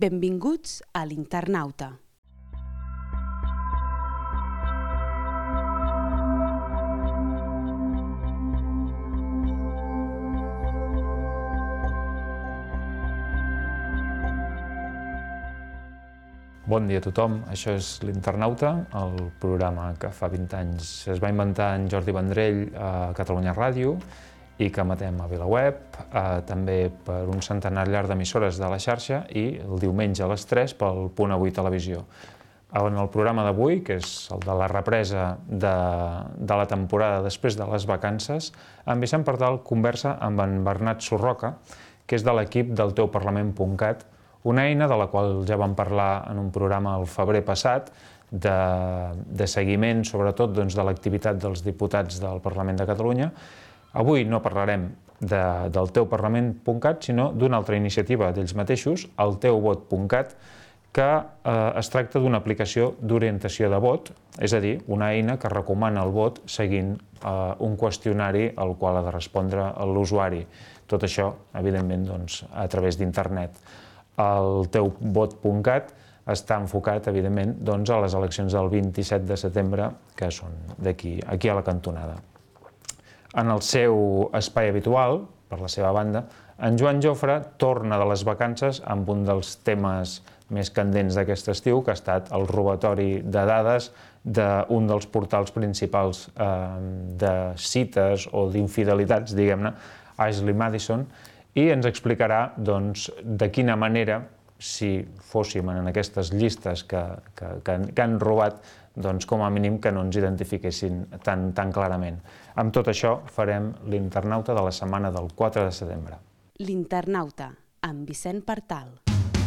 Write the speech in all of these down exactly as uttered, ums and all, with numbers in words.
Benvinguts a l'Internauta. Bon dia a tothom, això és l'Internauta, el programa que fa vint anys es va inventar en Jordi Vendrell a Catalunya Ràdio i que emetem a VilaWeb, eh, també per un centenar llarg d'emissores de la xarxa i el diumenge a les tres pel Punt Avui Televisió. En el programa d'avui, que és el de la represa de, de la temporada després de les vacances, en Vicent Pardal conversa amb en Bernat Surroca, que és de l'equip del teu parlament punt cat, una eina de la qual ja vam parlar en un programa el febrer passat, de, de seguiment, sobretot, doncs, de l'activitat dels diputats del Parlament de Catalunya. Avui no parlarem de, del teu parlament punt cat, sinó d'una altra iniciativa d'ells mateixos, el teu vot punt cat, que eh, es tracta d'una aplicació d'orientació de vot, és a dir, una eina que recomana el vot seguint eh, un qüestionari al qual ha de respondre l'usuari. Tot això, evidentment, doncs, a través d'internet. El teu vot punt cat està enfocat, evidentment, doncs, a les eleccions del vint-i-set de setembre, que són d'aquí aquí a la cantonada. En el seu espai habitual, per la seva banda, en Joan Jofre torna de les vacances amb un dels temes més candents d'aquest estiu, que ha estat el robatori de dades d'un dels portals principals eh, de cites o d'infidelitats, diguem-ne, Ashley Madison, i ens explicarà doncs, de quina manera, si fóssim en aquestes llistes que, que, que, que han robat, doncs, com a mínim que no ens identifiquessin tan, tan clarament. Amb tot això farem l'Internauta de la setmana del quatre de setembre. L'Internauta, amb Vicent Pardal.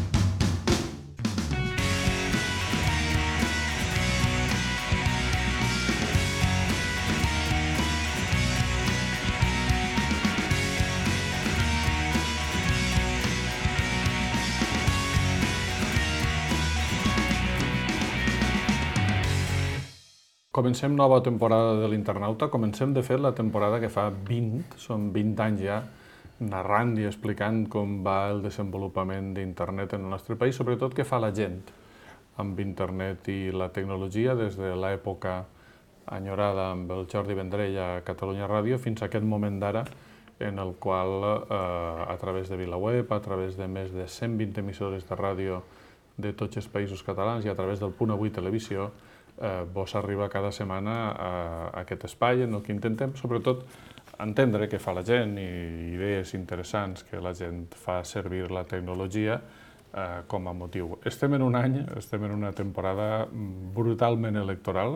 Comencem nova temporada de l'Internauta, comencem de fet la temporada que fa vint, són vint anys ja, narrant i explicant com va el desenvolupament d'internet en el nostre país, sobretot què fa la gent amb internet i la tecnologia des de l'època enyorada amb el Jordi Vendrell a Catalunya Ràdio fins a aquest moment d'ara en el qual eh, a través de VilaWeb, a través de més de cent vint emissores de ràdio de tots els països catalans i a través del Punt Avui Televisió, Eh, vos arriba cada setmana a, a aquest espai en el que intentem, sobretot, entendre què fa la gent i idees interessants que la gent fa servir la tecnologia eh, com a motiu. Estem en un any, estem en una temporada brutalment electoral.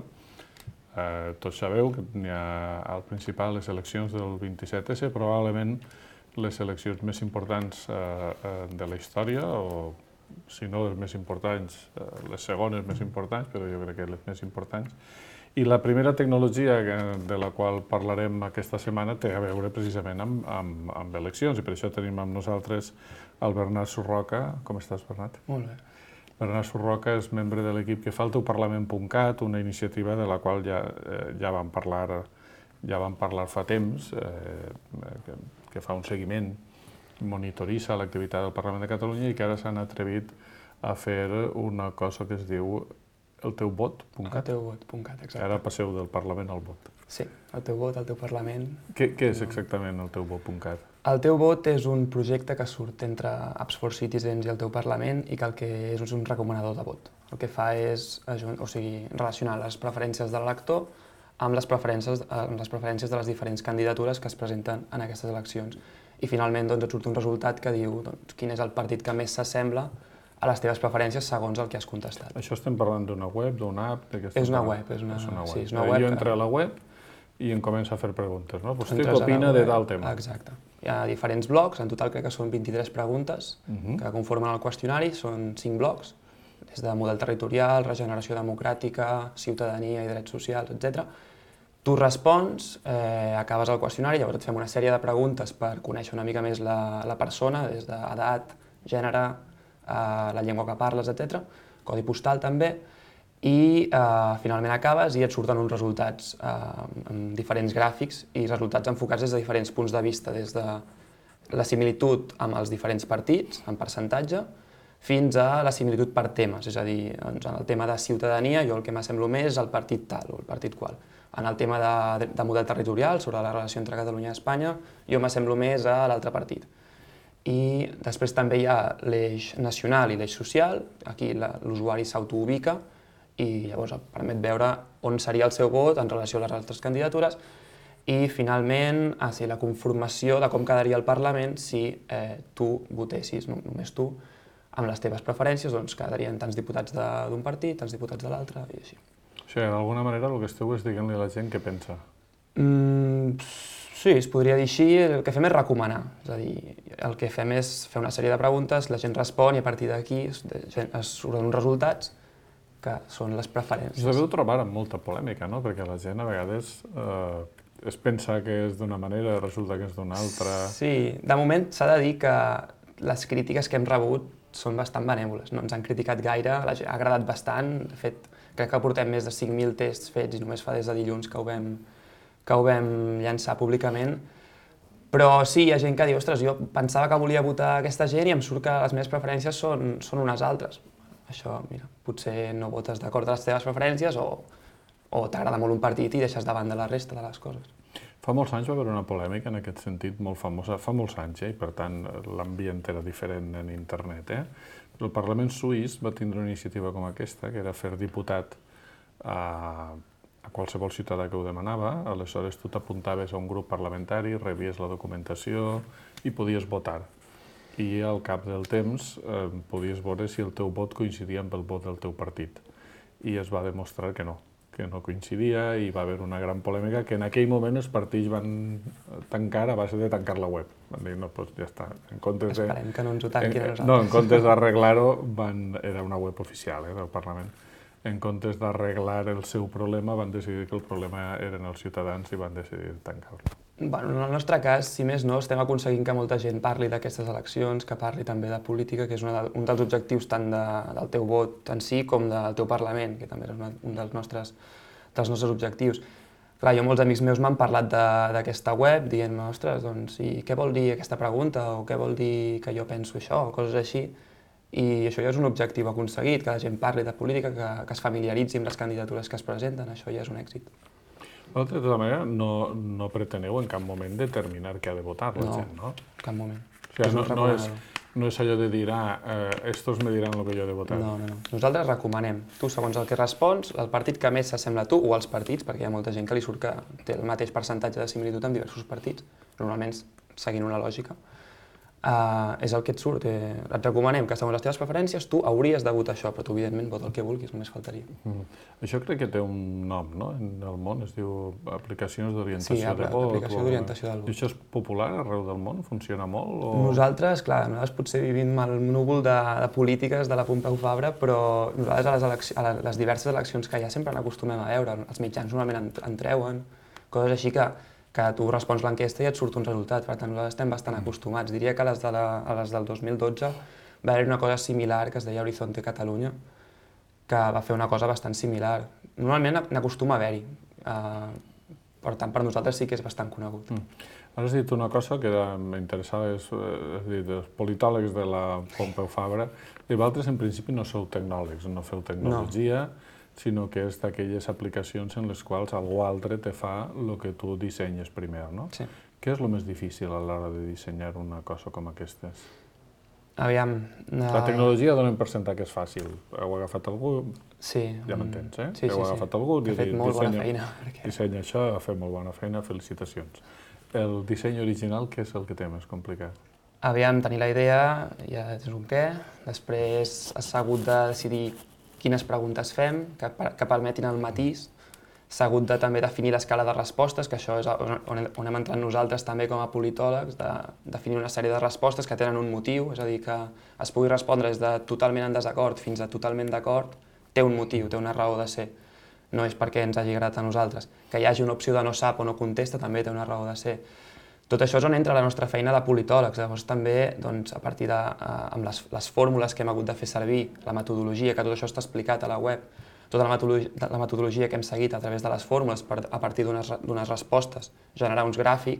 Eh, tots sabeu que n'hi ha al principal les eleccions del vint-i-set esse, probablement les eleccions més importants eh, de la història, o si no les més importants, les segones més importants, però jo crec que les més importants. I la primera tecnologia de la qual parlarem aquesta setmana té a veure precisament amb, amb, amb eleccions, i per això tenim amb nosaltres el Bernat Surroca. Com estàs, Bernat? Molt bé. Bernat Surroca és membre de l'equip que fa el teu parlament punt cat, una iniciativa de la qual ja, ja vam parlar, ja vam parlar fa temps, eh, que, que fa un seguiment, monitoritza l'activitat del Parlament de Catalunya i que ara s'han atrevit a fer una cosa que es diu el teu vot punt cat. El teu vot punt cat, exacte. Ara passeu del Parlament al vot. Sí, el teu vot, el teu Parlament. Què, què és exactament el teu vot punt cat? El teu vot és un projecte que surt entre Apps for Citizens i el teu Parlament i que el que és un recomanador de vot. El que fa és o sigui, relacionar les preferències del lector amb les preferències, amb les preferències de les diferents candidatures que es presenten en aquestes eleccions. I finalment doncs, et surt un resultat que diu doncs, quin és el partit que més s'assembla a les teves preferències segons el que has contestat. Això estem parlant d'una web, d'una app? És una web. És una, és una web. Sí, és una web jo que... entro a la web i em començo a fer preguntes, no? Vostè què opina de tal tema? Exacte. Hi ha diferents blocs, en total crec que són vint-i-tres preguntes uh-huh. que conformen el qüestionari, són cinc blocs, des de model territorial, regeneració democràtica, ciutadania i drets socials, etcètera. Tu respons, eh, acabes el qüestionari, llavors et fem una sèrie de preguntes per conèixer una mica més la, la persona, des d'edat, gènere, eh, la llengua que parles, etcètera, codi postal també, i eh, finalment acabes i et surten uns resultats eh, amb diferents gràfics i resultats enfocats des de diferents punts de vista, des de la similitud amb els diferents partits, en percentatge, fins a la similitud per temes, és a dir, doncs, en el tema de ciutadania jo el que m'assemblo més és el partit tal o el partit qual. En el tema de, de model territorial, sobre la relació entre Catalunya i Espanya, jo m'assemblo més a l'altre partit. I després també hi ha l'eix nacional i l'eix social, aquí l'usuari s'autoubica i llavors permet veure on seria el seu vot en relació a les altres candidatures i finalment ah, sí, la conformació de com quedaria el Parlament si eh, tu votessis, no, només tu, amb les teves preferències, doncs quedarien tants diputats d'un partit, tants diputats de l'altre i així. O sigui, d'alguna manera el que esteu és dient-li a la gent què pensa. Mm, sí, es podria dir així. El que fem és recomanar. És a dir, el que fem és fer una sèrie de preguntes, la gent respon i a partir d'aquí es, es surten uns resultats que són les preferències. Us deveu trobar amb molta polèmica, no? Perquè la gent a vegades eh, es pensa que és d'una manera i resulta que és d'una altra. Sí, de moment s'ha de dir que les crítiques que hem rebut són bastant benèvoles. No ens han criticat gaire, la gent ha agradat bastant. De fet, crec que portem més de cinc mil tests fets i només fa des de dilluns que ho vam, que ho vam llançar públicament. Però sí, hi ha gent que diu, ostres, jo pensava que volia votar aquesta gent i em surt que les meves preferències són, són unes altres. Això, mira, potser no votes d'acord amb les teves preferències o, o t'agrada molt un partit i deixes davant de la resta de les coses. Fa molts anys va haver una polèmica en aquest sentit molt famosa, fa molts anys, eh? I per tant l'ambient era diferent en internet. Eh? Però el Parlament suís va tindre una iniciativa com aquesta, que era fer diputat a, a qualsevol ciutadà que ho demanava. Aleshores tu t'apuntaves a un grup parlamentari, rebies la documentació i podies votar. I al cap del temps eh, podies veure si el teu vot coincidia amb el vot del teu partit. I es va demostrar que no. que no coincidia i va haver una gran polèmica que en aquell moment els partits van tancar a base de tancar la web. Van dir, no, doncs ja està. En comptes de, Esperem que no ens ho tanquin a nosaltres. No, en comptes d'arreglar-ho, era una web oficial eh, del Parlament. En comptes d'arreglar el seu problema, van decidir que el problema eren els ciutadans i van decidir tancar-lo. Bueno, en el nostre cas, si més no, estem aconseguint que molta gent parli d'aquestes eleccions, que parli també de política, que és una de, un dels objectius tant de, del teu vot en si com del teu Parlament, que també és una, un dels nostres, dels nostres objectius. Clar, jo molts amics meus m'han parlat d'aquesta web dient-me, ostres, doncs, i què vol dir aquesta pregunta o què vol dir que jo penso això o coses així. I això ja és un objectiu aconseguit, que la gent parli de política, que, que es familiaritzi amb les candidatures que es presenten, això ja és un èxit. De tota manera, no, no preteneu en cap moment determinar què ha de votar la no, gent, no? en cap moment. O sigui, no, no, és, no és allò de dir, ah, eh, estos me diran el que jo he de votar. No, no, no. Nosaltres recomanem. Tu, segons el que respons, el partit que més s'assembla a tu, o els partits, perquè hi ha molta gent que li surt que té el mateix percentatge de similitud amb diversos partits, normalment seguint una lògica, Uh, és el que et surt. Eh, et recomanem que segons les teves preferències tu hauries de votar això, però tu evidentment vota el que vulguis, només faltaria. Mm. Això crec que té un nom, no? En el món es diu aplicacions d'orientació sí, de vot. Sí, aplicació d'orientació del vot. I això és popular arreu del món? Funciona molt? O... Nosaltres, clar, nosaltres potser vivim el núvol de, de polítiques de la Pompeu Fabra, però nosaltres a les, eleccions, a les diverses eleccions que hi ha sempre n'acostumem a veure. Els mitjans normalment en, en treuen, coses així que que tu respons l'enquesta i et surt un resultat. Per tant, nosaltres estem bastant acostumats. Diria que a les, de la, a les del dos mil dotze va haver una cosa similar que es deia Horizonte Catalunya, que va fer una cosa bastant similar. Normalment n'acostuma a haver-hi. Uh, per tant, per nosaltres sí que és bastant conegut. Mm. Ara has dit una cosa que m'interessava, és, has dit, els politòlegs de la Pompeu Fabra, i vosaltres en principi no sou tecnòlegs, no feu tecnologia, no. sinó que és d'aquelles aplicacions en les quals algú altre te fa el que tu dissenyes primer, no? Sí. Què és el més difícil a l'hora de dissenyar una cosa com aquestes? Aviam... Uh... La tecnologia donem per sentar que és fàcil. Heu agafat algú, sí. ja m'entens, eh? Sí, sí, Heu sí. agafat algú i ha fet molt dissenya, bona feina. Perquè... dissenya això, ha fet molt bona feina, felicitacions. El disseny original, què és el que té més complicat? Aviam, tenir la idea, ja és un què, després has hagut de decidir quines preguntes fem, que, que permetin el matís, s'ha hagut de també definir l'escala de respostes, que això és on, on hem entrat nosaltres també com a politòlegs, de definir una sèrie de respostes que tenen un motiu, és a dir, que es pugui respondre des de totalment en desacord fins a totalment d'acord, té un motiu, té una raó de ser. No és perquè ens hagi agradat a nosaltres. Que hi hagi una opció de no sap o no contesta també té una raó de ser. Tot això és on entra la nostra feina de politòlegs. Llavors també, doncs, a partir de eh, amb les, les fórmules que hem hagut de fer servir, la metodologia, que tot això està explicat a la web, tota la metodologia, la metodologia que hem seguit a través de les fórmules per, a partir d'unes respostes, generar uns gràfics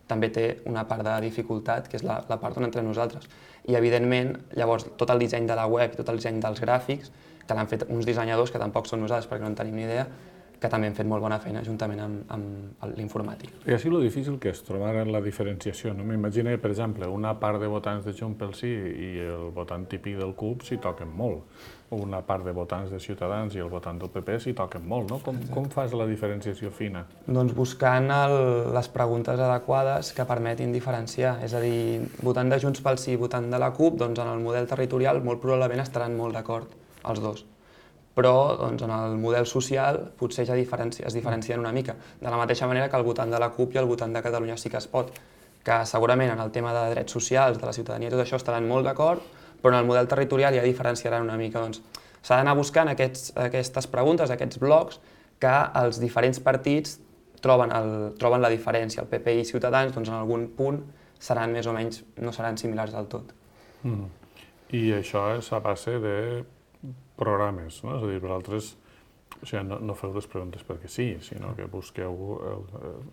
també té una part de dificultat, que és la, la part on entrem nosaltres. I, evidentment, llavors, tot el disseny de la web i tot el disseny dels gràfics, que l'han fet uns dissenyadors, que tampoc són nosaltres perquè no en tenim ni idea, que també han fet molt bona feina juntament amb, amb l'informàtic. I així lo difícil que és trobar la diferenciació, no? M'imagino que, per exemple, una part de votants de Junts pel Sí i el votant típic del C U P s'hi toquen molt. Una part de votants de Ciutadans i el votant del P P s'hi toquen molt, no? Com, com fas la diferenciació fina? Doncs buscant el, les preguntes adequades que permetin diferenciar. És a dir, votant de Junts pel Sí i votant de la C U P, doncs en el model territorial molt probablement estaran molt d'acord els dos. Però doncs, en el model social potser ja diferenci, es diferencien una mica. De la mateixa manera que el votant de la C U P i el votant de Catalunya Sí que es pot, que segurament en el tema de drets socials, de la ciutadania i tot això estaran molt d'acord, però en el model territorial ja diferenciaran una mica. Doncs, s'ha d'anar buscant aquests, aquestes preguntes, aquests blocs, que els diferents partits troben, el, troben la diferència. El P P i Ciutadans, doncs, en algun punt, seran més o menys, no seran similars del tot. Mm. I això és a base de programes, no? És a dir, vosaltres o sigui, no, no feu les preguntes perquè sí, sinó que busqueu el,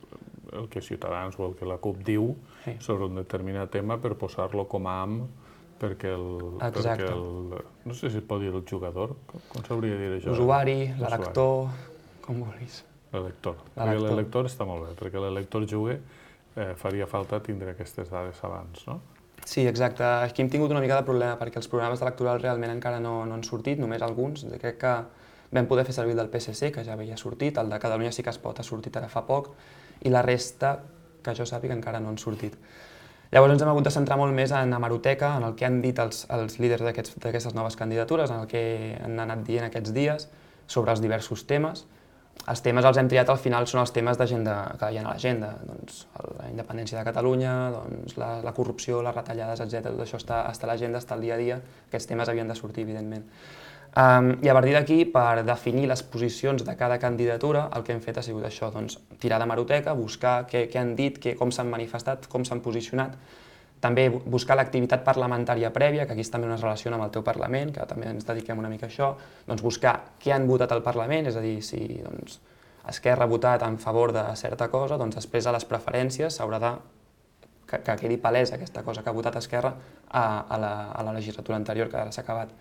el que Ciutadans o el que la C U P diu sí. sobre un determinat tema per posar-lo com a am perquè el, perquè el... No sé si es pot dir el jugador, com, com s'hauria de dir això? L'usuari, l'elector, com vulguis. L'elector, perquè l'elector està molt bé, perquè l'elector jugue eh, faria falta tindre aquestes dades abans, no? Sí, exacte. Aquí hem tingut una mica de problema perquè els programes electorals realment encara no, no han sortit, només alguns. Crec que vam poder fer servir el del P S C, que ja havia sortit, el de Catalunya Sí que es pot ha sortit ara fa poc, i la resta, que jo sàpiga, encara no han sortit. Llavors ens hem hagut de centrar molt més en hemeroteca, en el que han dit els, els líders d'aquestes noves candidatures, en el que han anat dient aquests dies sobre els diversos temes. Els temes els hem triat al final són els temes d'agenda que hi ha a l'agenda, doncs la independència de Catalunya, doncs la, la corrupció, les retallades, etcètera. Tot això està, està a l'agenda, està al dia a dia, aquests temes havien de sortir, evidentment. Um, I a partir d'aquí, per definir les posicions de cada candidatura, el que hem fet ha sigut això, doncs, tirar d'hemeroteca, buscar què, què han dit, què, com s'han manifestat, com s'han posicionat, també buscar l'activitat parlamentària prèvia, que aquí també es relaciona amb el teu Parlament, que també ens dediquem una mica a això, doncs buscar què han votat al Parlament, és a dir, si doncs, Esquerra ha votat en favor de certa cosa, doncs després a les preferències s'haurà de que, que quedi palesa aquesta cosa que ha votat Esquerra a, a, la, a la legislatura anterior, que ara s'ha acabat.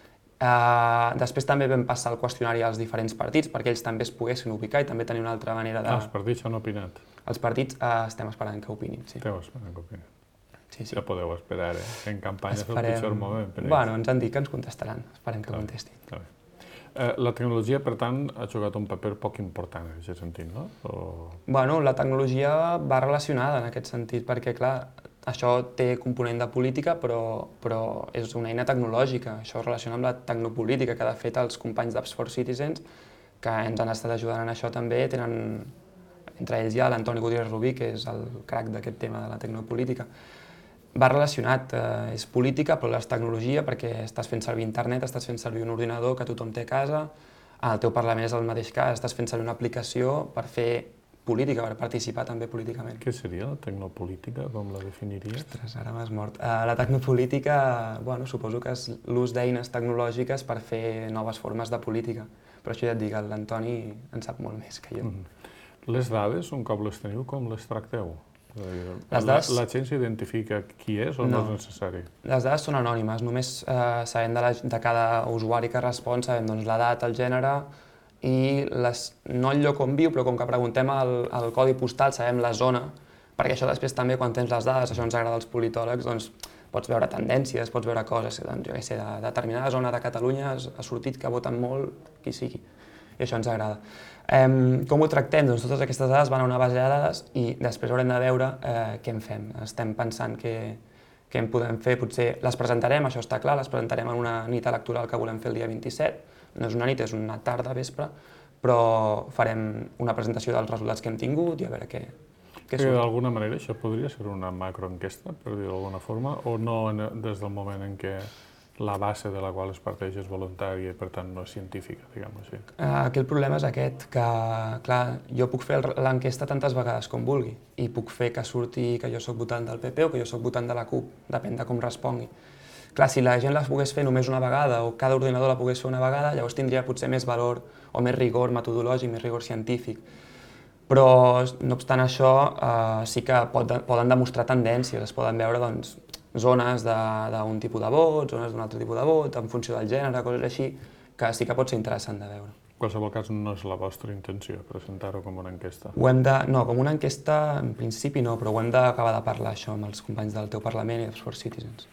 Uh, després també vam passar el qüestionari als diferents partits perquè ells també es poguessin ubicar i també tenir una altra manera de... Ah, els partits han opinat? Els partits uh, estem esperant que opinin, sí. Esteu esperant que opinin. Sí, sí. Ja podeu esperar, eh? En campanya és Esperem... el pitjor moment per ells. Bueno, ens han dit que ens contestaran, esperem que Clar, contestin. Està bé. Eh, la tecnologia, per tant, ha jugat un paper poc important en aquest sentit, no? O... Bueno, la tecnologia va relacionada en aquest sentit, perquè, clar, això té component de política, però, però és una eina tecnològica. Això es relaciona amb la tecnopolítica, que de fet els companys d'Apps for Citizens, que ens han estat ajudant en això també, tenen, entre ells hi ha l'Antoni Gutiérrez Rubí, que és el crac d'aquest tema de la tecnopolítica. Va relacionat, eh, és política, però és tecnologia, perquè estàs fent servir internet, estàs fent servir un ordinador que tothom té a casa, el teu Parlament és el mateix cas, estàs fent servir una aplicació per fer política, per participar també políticament. Què seria la tecnopolítica? Com la definiries? Ostres, ara m'has mort. Uh, la tecnopolítica, bueno, suposo que és l'ús d'eines tecnològiques per fer noves formes de política. Però això ja et dic, l'Antoni en sap molt més que jo. Mm-hmm. Les dades, un cop les teniu, com les tracteu? Les dades... La, la gent s'identifica qui és o no, no és necessari? Les dades són anònimes, només eh, sabem de, la, de cada usuari que respon, sabem doncs, l'edat, el gènere i les, no el lloc on viu, però com que preguntem el, el codi postal sabem la zona, perquè això després també quan tens les dades, això ens agrada als politòlegs, doncs pots veure tendències, pots veure coses, doncs, jo què sé, de determinada zona de Catalunya ha sortit que voten molt qui sigui, i això ens agrada. Um, com ho tractem? Doncs totes aquestes dades van a una base de dades i després haurem de veure eh, què en fem. Estem pensant què, què en podem fer, potser les presentarem, això està clar, les presentarem en una nit electoral que volem fer el dia vint-i-set, no és una nit, és una tarda, vespre, però farem una presentació dels resultats que hem tingut i a veure què, què surt. D'alguna manera això podria ser una macroenquesta, per dir-ho d'alguna forma, o no en, des del moment en què la base de la qual es parteix és voluntària i per tant no és científica, diguem-ho així. Aquí el problema és aquest, que clar, jo puc fer l'enquesta tantes vegades com vulgui i puc fer que surti que jo soc votant del P P o que jo soc votant de la C U P, depèn de com respongui. Clar, si la gent la pogués fer només una vegada o cada ordinador la pogués fer una vegada, llavors tindria potser més valor o més rigor metodològic, més rigor científic. però no obstant això eh, sí que pot, poden demostrar tendències, es poden veure doncs, zones d'un tipus de vot, zones d'un altre tipus de vot, en funció del gènere, coses així, que sí que pot ser interessant de veure. En qualsevol cas, no és la vostra intenció presentar-ho com una enquesta? Ho hem de, no, com una enquesta en principi no, però ho hem d'acabar de parlar això amb els companys del teu Parlament i dels For Citizens.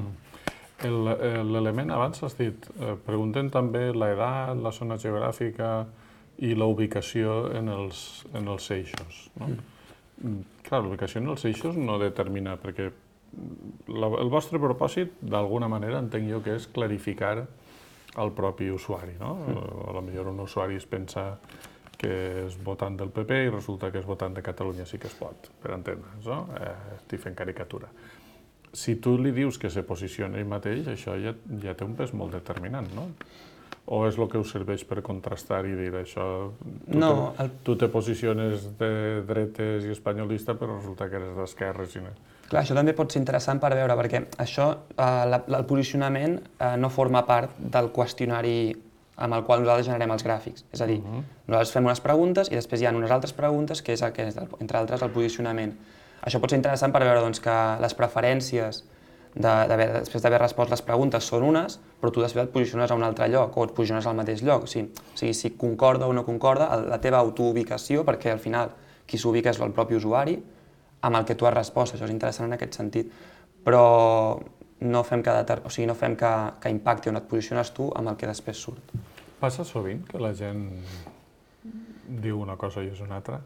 Mm. L'element, abans has dit, eh, preguntem també l'edat, la zona geogràfica i la ubicació en els, en els eixos. No? Mm. Clar, la ubicació en els eixos no determina, perquè la, el vostre propòsit, d'alguna manera, entenc jo que és clarificar al propi usuari, no? Mm. A lo millor un usuari es pensa que és votant del P P i resulta que és votant de Catalunya Sí que es pot, per entendre'ns, no? Eh, estic fent caricatura. Si tu li dius que se posiciona ell mateix, això ja, ja té un pes molt determinant, no? O és el que us serveix per contrastar i dir això... Tu, no, te, el... tu te posiciones de dretes i espanyolista, però resulta que eres d'esquerres. I no. Clar, això també pot ser interessant per veure, perquè això, eh, la, el posicionament eh, no forma part del qüestionari amb el qual nosaltres generem els gràfics. És a dir, uh-huh. nosaltres fem unes preguntes i després hi ha unes altres preguntes que és, el que és entre altres, el posicionament. Això pot ser interessant per veure doncs, que les preferències de, de, després d'haver respost les preguntes són unes, però tu després et posiciones a un altre lloc o et posiciones al mateix lloc. O sigui, o sigui si concorda o no concorda la teva autoubicació, perquè al final qui s'ubica és el propi usuari, amb el que tu has respost. Això és interessant en aquest sentit. Però no fem que, deter... o sigui, no fem que, que impacti on et posiciones tu amb el que després surt. Passa sovint que la gent diu una cosa i és una altra?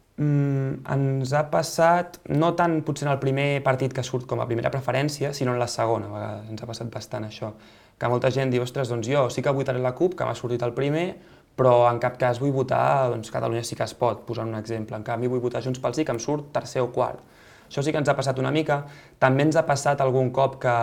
Mm, ens ha passat, no tant potser en el primer partit que surt com a primera preferència, sinó en la segona, a vegades ens ha passat bastant això, que molta gent diu, ostres, doncs jo sí que votaré la CUP, que m'ha sortit el primer, però en cap cas vull votar doncs, Catalunya Sí que es pot, posant un exemple, en canvi vull votar Junts pel Sí, que em surt tercer o quart. Això sí que ens ha passat una mica, també ens ha passat algun cop que,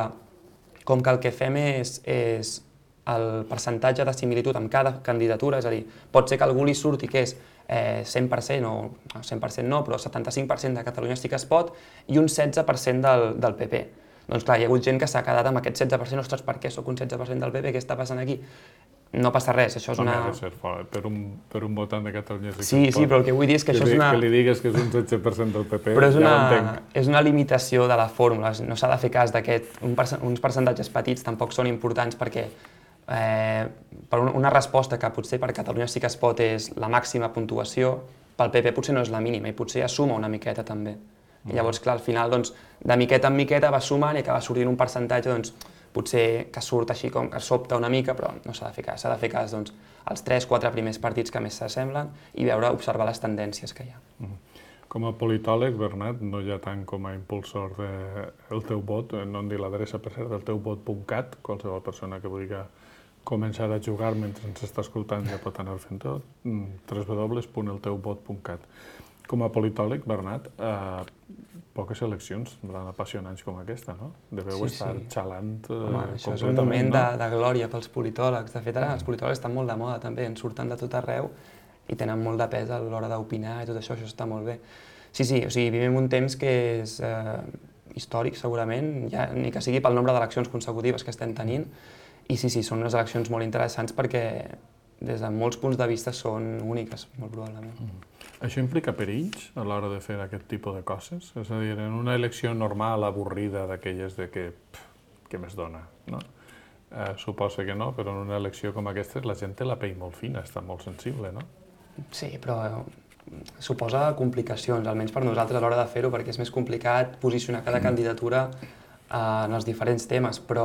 com que el que fem és, és el percentatge de similitud amb cada candidatura, és a dir, pot ser que algú li surti que és eh, cent per cent, o cent per cent no, però setanta-cinc per cent de Catalunya Sí que es pot i un setze per cent del, del P P. Doncs clar, hi ha hagut gent que s'ha quedat amb aquest setze per cent, ostres, per què soc un setze per cent del P P, què està passant aquí? No passa res, això és una... No ha de ser fort, per un, per un votant de Catalunya Sí que sí, es pot. Sí, però el que vull dir és que, que això és una... Que li digues que és un setze per cent del P P, però és una, ja l'entenc. És una limitació de la fórmula, no s'ha de fer cas d'aquest... Un percent, uns percentatges petits tampoc són importants perquè eh, per una resposta que potser per Catalunya Sí que es pot és la màxima puntuació, pel P P potser no és la mínima i potser ja suma una miqueta també. I llavors, clar, al final, doncs, de miqueta en miqueta va sumant i acaba sortint un percentatge, doncs, potser que surt així com que sobta una mica, però no s'ha de fer cas. S'ha de fer cas, doncs, als tres quatre primers partits que més s'assemblen i veure, observar les tendències que hi ha. Com a politòleg, Bernat, no ja tant com a impulsor del teu vot, no em dic l'adreça, per cert, del teu vot punt cat, qualsevol persona que vulgui començar a jugar mentre ens està escoltant ja pot anar fent tot, w w w punt el teu vot punt cat. Com a politòleg, Bernat, eh, poques eleccions tan apassionants com aquesta, no? Deveu sí, estar sí. xalant eh, Home, això és un completament, moment no? de, de glòria pels politòlegs. De fet, ara els politòlegs estan molt de moda també, en surten de tot arreu i tenen molt de pes a l'hora d'opinar i tot això, això està molt bé. Sí, sí, o sigui, vivim un temps que és eh, històric segurament, ja, ni que sigui pel nombre d'eleccions consecutives que estem tenint, i sí, sí, són unes eleccions molt interessants perquè des de molts punts de vista són úniques, molt probablement. Mm. Això implica perills a l'hora de fer aquest tipus de coses? És a dir, en una elecció normal, avorrida, d'aquelles de que, pff, què més dona, no? Eh, suposa que no, però en una elecció com aquesta la gent té la pell molt fina, està molt sensible, no? Sí, però suposa complicacions, almenys per nosaltres a l'hora de fer-ho, perquè és més complicat posicionar cada candidatura eh, en els diferents temes, però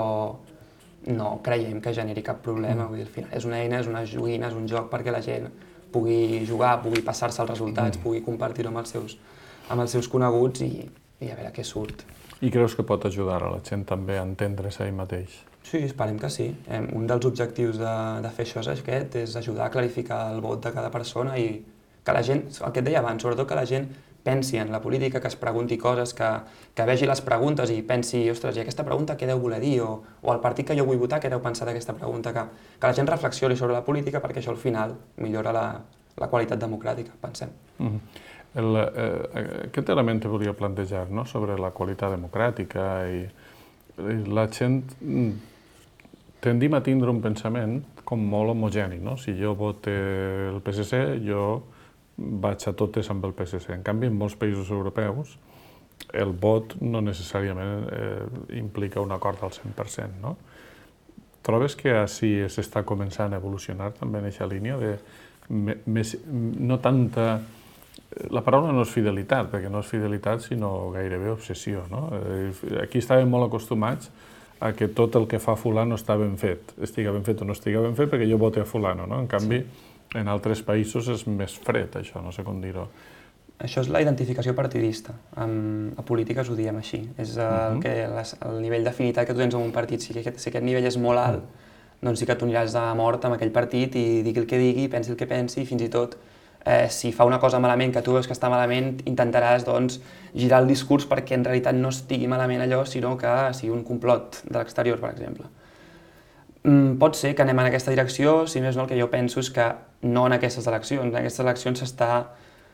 no creiem que generi cap problema. Vull dir, al final és una eina, és una joguina, és un joc perquè la gent pugui jugar, pugui passar-se els resultats, pugui compartir-ho amb els seus, amb els seus coneguts i, i a veure què surt. I creus que pot ajudar a la gent també a entendre's a ell mateix? Sí, esperem que sí. Un dels objectius de, de fer això és aquest, és ajudar a clarificar el vot de cada persona i que la gent, el que et deia abans, sobretot que la gent pensi en la política, que es pregunti coses, que, que vegi les preguntes i pensi, ostres, i aquesta pregunta què deu voler dir? O, o el partit que jo vull votar què deu pensar d'aquesta pregunta? Que, que la gent reflexioni sobre la política perquè això al final millora la, la qualitat democràtica, pensem. Mm-hmm. El, eh, aquest element que volia plantejar, no?, sobre la qualitat democràtica i, i la gent tendim a tindre un pensament com molt homogeni, no? Si jo voto el P S C, jo vaig a totes amb el P S C. En canvi, en molts països europeus, el vot no necessàriament eh, implica un acord al cent per cent, no? Trobes que així s'està començant a evolucionar també en aquesta línia de més, no tanta... La paraula no és fidelitat, perquè no és fidelitat, sinó gairebé obsessió, no? Aquí estàvem molt acostumats a que tot el que fa fulano està ben fet, estiga ben fet o no estiga ben fet, perquè jo vote a fulano, no? En canvi, sí. En altres països és més fred, això, no sé com dir-ho. Això és la identificació partidista. A polítiques ho diem així. És el, que, el nivell d'afinitat que tu tens amb un partit. Si aquest, si aquest nivell és molt alt, doncs sí que tu aniràs a mort amb aquell partit i digui el que digui, pensi el que pensi, i fins i tot eh, si fa una cosa malament que tu veus que està malament, intentaràs doncs, girar el discurs perquè en realitat no estigui malament allò, sinó que sigui un complot de l'exterior, per exemple. Mm, pot ser que anem en aquesta direcció, si més no el que jo penso és que no en aquestes eleccions. En aquestes eleccions s'està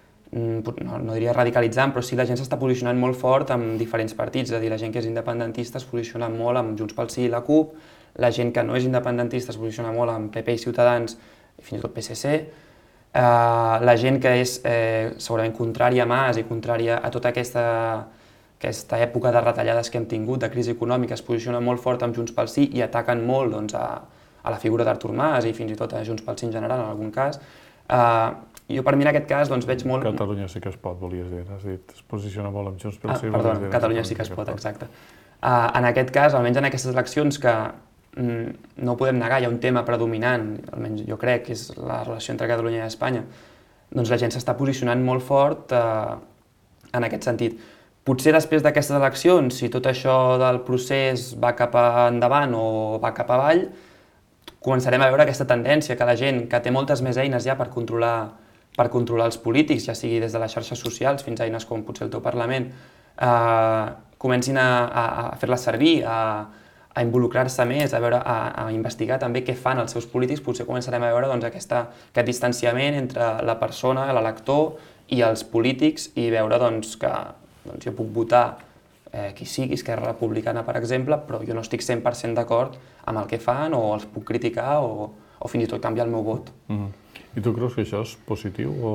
No, no diria radicalitzant, però sí la gent s'està posicionant molt fort amb diferents partits, és a dir, la gent que és independentista es posiciona molt amb Junts pel Sí i la CUP, la gent que no és independentista es posiciona molt amb P P i Ciutadans, i fins i tot P S C, eh, la gent que és eh, segurament contrària a Mas i contrària a tota aquesta, aquesta època de retallades que hem tingut, de crisi econòmica, es posiciona molt fort amb Junts pel Sí i ataquen molt doncs, a, a la figura d'Artur Mas i fins i tot a Junts pel Sí en general, en algun cas. Eh, Jo per mi en aquest cas doncs, veig molt... Catalunya sí que es pot, volies dir, has dit, es posiciona molt amb Junts pel Sí. Ah, perdó, Catalunya sí que es pot, exacte. Uh, en aquest cas, almenys en aquestes eleccions que mm, no ho podem negar, hi ha un tema predominant, almenys jo crec, que és la relació entre Catalunya i Espanya, doncs la gent s'està posicionant molt fort uh, en aquest sentit. Potser després d'aquestes eleccions, si tot això del procés va cap endavant o va cap avall, començarem a veure aquesta tendència que la gent que té moltes més eines ja per controlar per controlar els polítics, ja sigui des de les xarxes socials fins a eines com potser el teu Parlament, eh, comencin a, a, a fer-les servir, a, a involucrar-se més, a, veure, a, a investigar també què fan els seus polítics, potser començarem a veure doncs, aquesta, aquest distanciament entre la persona, l'elector i els polítics i veure doncs, que doncs, jo puc votar eh, qui sigui, Esquerra Republicana, per exemple, però jo no estic cent per cent d'acord amb el que fan o els puc criticar o, o fins i tot canviar el meu vot. Mm-hmm. I tu creus que això és positiu o...?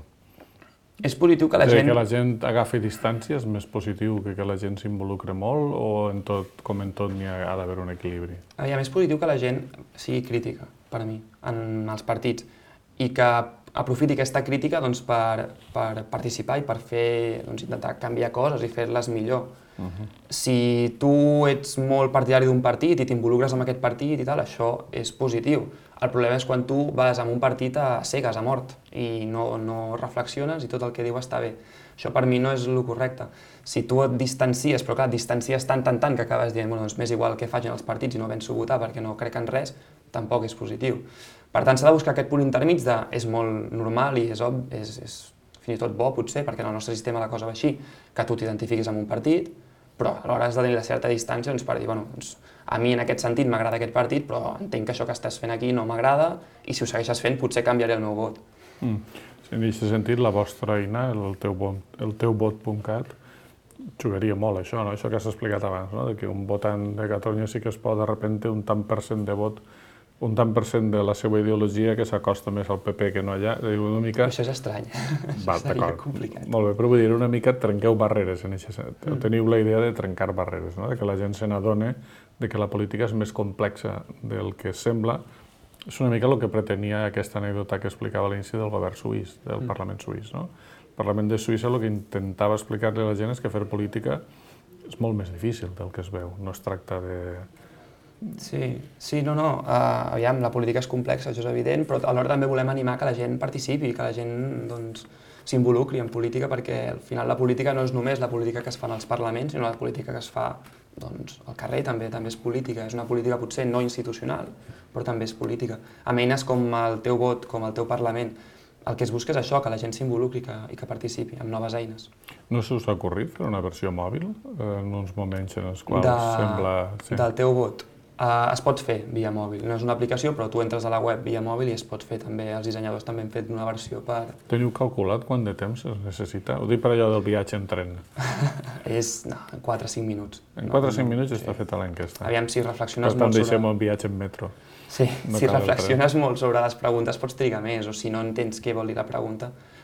És positiu que la gent... Que la gent agafi distància és més positiu que que la gent s'involucre molt o en tot, com en tot n'hi ha, ha d'haver un equilibri? Aviam, és positiu que la gent sigui crítica, per a mi, en els partits i que aprofiti aquesta crítica doncs, per, per participar i per fer, doncs, intentar canviar coses i fer-les millor. Uh-huh. Si tu ets molt partidari d'un partit i t'involucres amb aquest partit i tal, això és positiu. El problema és quan tu vas amb un partit a cegues, a mort, i no, no reflexiones i tot el que diu està bé. Això per mi no és el correcte. Si tu et distancies, però clar, et distancies tant, tant, tant, que acabes dient, bueno, doncs m'és igual què facin els partits i no penso votar perquè no crec en res, tampoc és positiu. Per tant, s'ha de buscar aquest punt intermig de és molt normal i és, ob, és, és fins i tot bo, potser, perquè en el nostre sistema la cosa va així, que tu t'identifiquis amb un partit, però alhora has de tenir la certa distància doncs, per dir, bueno, doncs, a mi en aquest sentit m'agrada aquest partit, però entenc que això que estàs fent aquí no m'agrada i si ho segueixes fent potser canviaré el meu vot. Mm. Si en aquest sentit, la vostra eina, el teu, el teu vot punt cat, jugaria molt això, no? Això que has explicat abans, no? De que un votant de Catalunya sí que es pot de repente un tant per cent de vot, un tant per cent de la seva ideologia que s'acosta més al P P que no allà. Una mica... Això és estrany. Va, això seria complicat. Molt bé, però vull dir, una mica trenqueu barreres en aquest sentit. Mm. Teniu la idea de trencar barreres, no? De que la gent se n'adone de que la política és més complexa del que sembla. És una mica el que pretenia aquesta anècdota que explicava a l'inici del govern suís, del mm. Parlament suís, no? El Parlament de Suïssa el que intentava explicar-li a la gent és que fer política és molt més difícil del que es veu. No es tracta de... Sí, sí, no, no, uh, aviam, la política és complexa, això és evident, però alhora també volem animar que la gent participi, que la gent doncs, s'involucri en política, perquè al final la política no és només la política que es fa en els parlaments, sinó la política que es fa doncs, al carrer també, també és política, és una política potser no institucional, però també és política. Amb eines com el teu vot, com el teu Parlament, el que es busca és això, que la gent s'involucri i que, i que participi amb noves eines. No se us ha ocorrit fer una versió mòbil en uns moments en els quals de, sembla... Sí. Del teu vot? Uh, es pot fer via mòbil, no és una aplicació, però tu entres a la web via mòbil i es pot fer també, els dissenyadors també han fet una versió per... Teniu calculat quant de temps es necessita? Ho dic per allò del viatge en tren. És, no, en quatre o cinc minuts. En quatre o cinc no, minuts sí. està feta l'enquesta. Aviam, si reflexiones per tant, molt sobre... deixem el viatge en metro. Sí, no si reflexiones molt sobre les preguntes pots trigar més, o si no entens què vol dir la pregunta,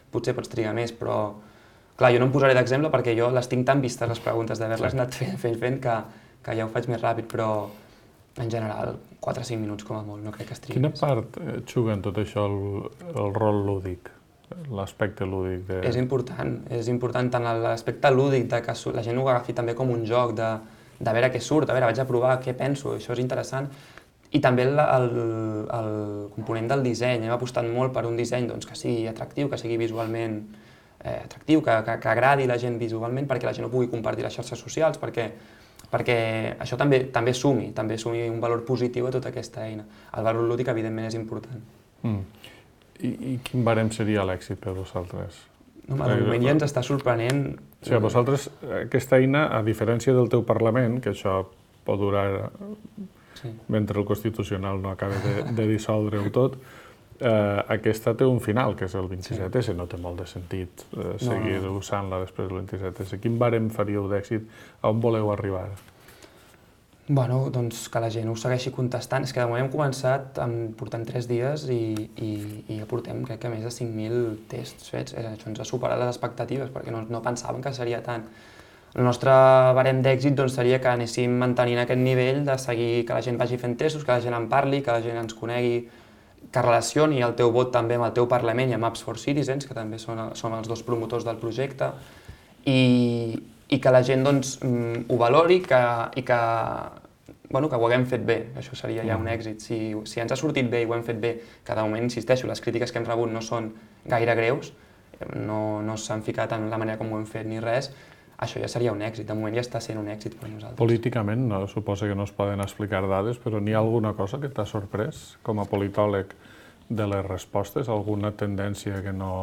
potser pots trigar més, però clar, jo no em posaré d'exemple perquè jo les tinc tan vistes, les preguntes, d'haver-les anat fent, fent, fent, que, que ja ho faig més ràpid, però en general quatre o cinc minuts com a molt, no crec que es trigui Quina més. part juga en tot això el, el rol lúdic, l'aspecte lúdic? De... És important, és important tant l'aspecte lúdic, de que la gent ho agafi també com un joc, de, de veure què surt, a veure, vaig a provar, què penso, això és interessant. I també el, el, el component del disseny, hem apostat molt per un disseny doncs, que sigui atractiu, que sigui visualment eh, atractiu, que, que, que agradi la gent visualment, perquè la gent ho pugui compartir a les xarxes socials, perquè, perquè això també, també sumi, també sumi un valor positiu a tota aquesta eina. El valor lúdic, evidentment, és important. Mm. I, I quin barem seria l'èxit per vosaltres? No, de moment ja ens està sorprenent. O sigui, a vosaltres, aquesta eina, a diferència del teu Parlament, que això pot durar sí. mentre el Constitucional no acabi de, de dissoldre-ho tot, eh, aquesta té un final, que és el vint-i-set esse, sí. no té molt de sentit eh, seguir no, no. usant-la després del vint-i-set esse. Quin barem faríeu d'èxit? A on voleu arribar? Bueno, doncs que la gent ho segueixi contestant. És que de moment hem començat, en, portem tres dies i, i, i ja portem, crec que més de cinc mil tests fets. Això ens ha superat les expectatives, perquè no, no pensàvem que seria tant. El nostre barem d'èxit doncs, seria que anéssim mantenint aquest nivell de seguir, que la gent vagi fent testos, que la gent en parli, que la gent ens conegui, que relacioni el teu vot també amb el teu Parlament i amb Apps for Citizens, que també són, són els dos promotors del projecte, i, i que la gent doncs, ho valori que, i que, bueno, que ho haguem fet bé. Això seria ja un èxit. Si, si ens ha sortit bé i ho hem fet bé, que de moment, insisteixo, les crítiques que hem rebut no són gaire greus, no, no s'han ficat en la manera com ho hem fet ni res, això ja seria un èxit. De moment ja està sent un èxit per nosaltres. Políticament, no, suposo que no es poden explicar dades, però n'hi ha alguna cosa que t'ha sorprès com a politòleg de les respostes? Alguna tendència que no...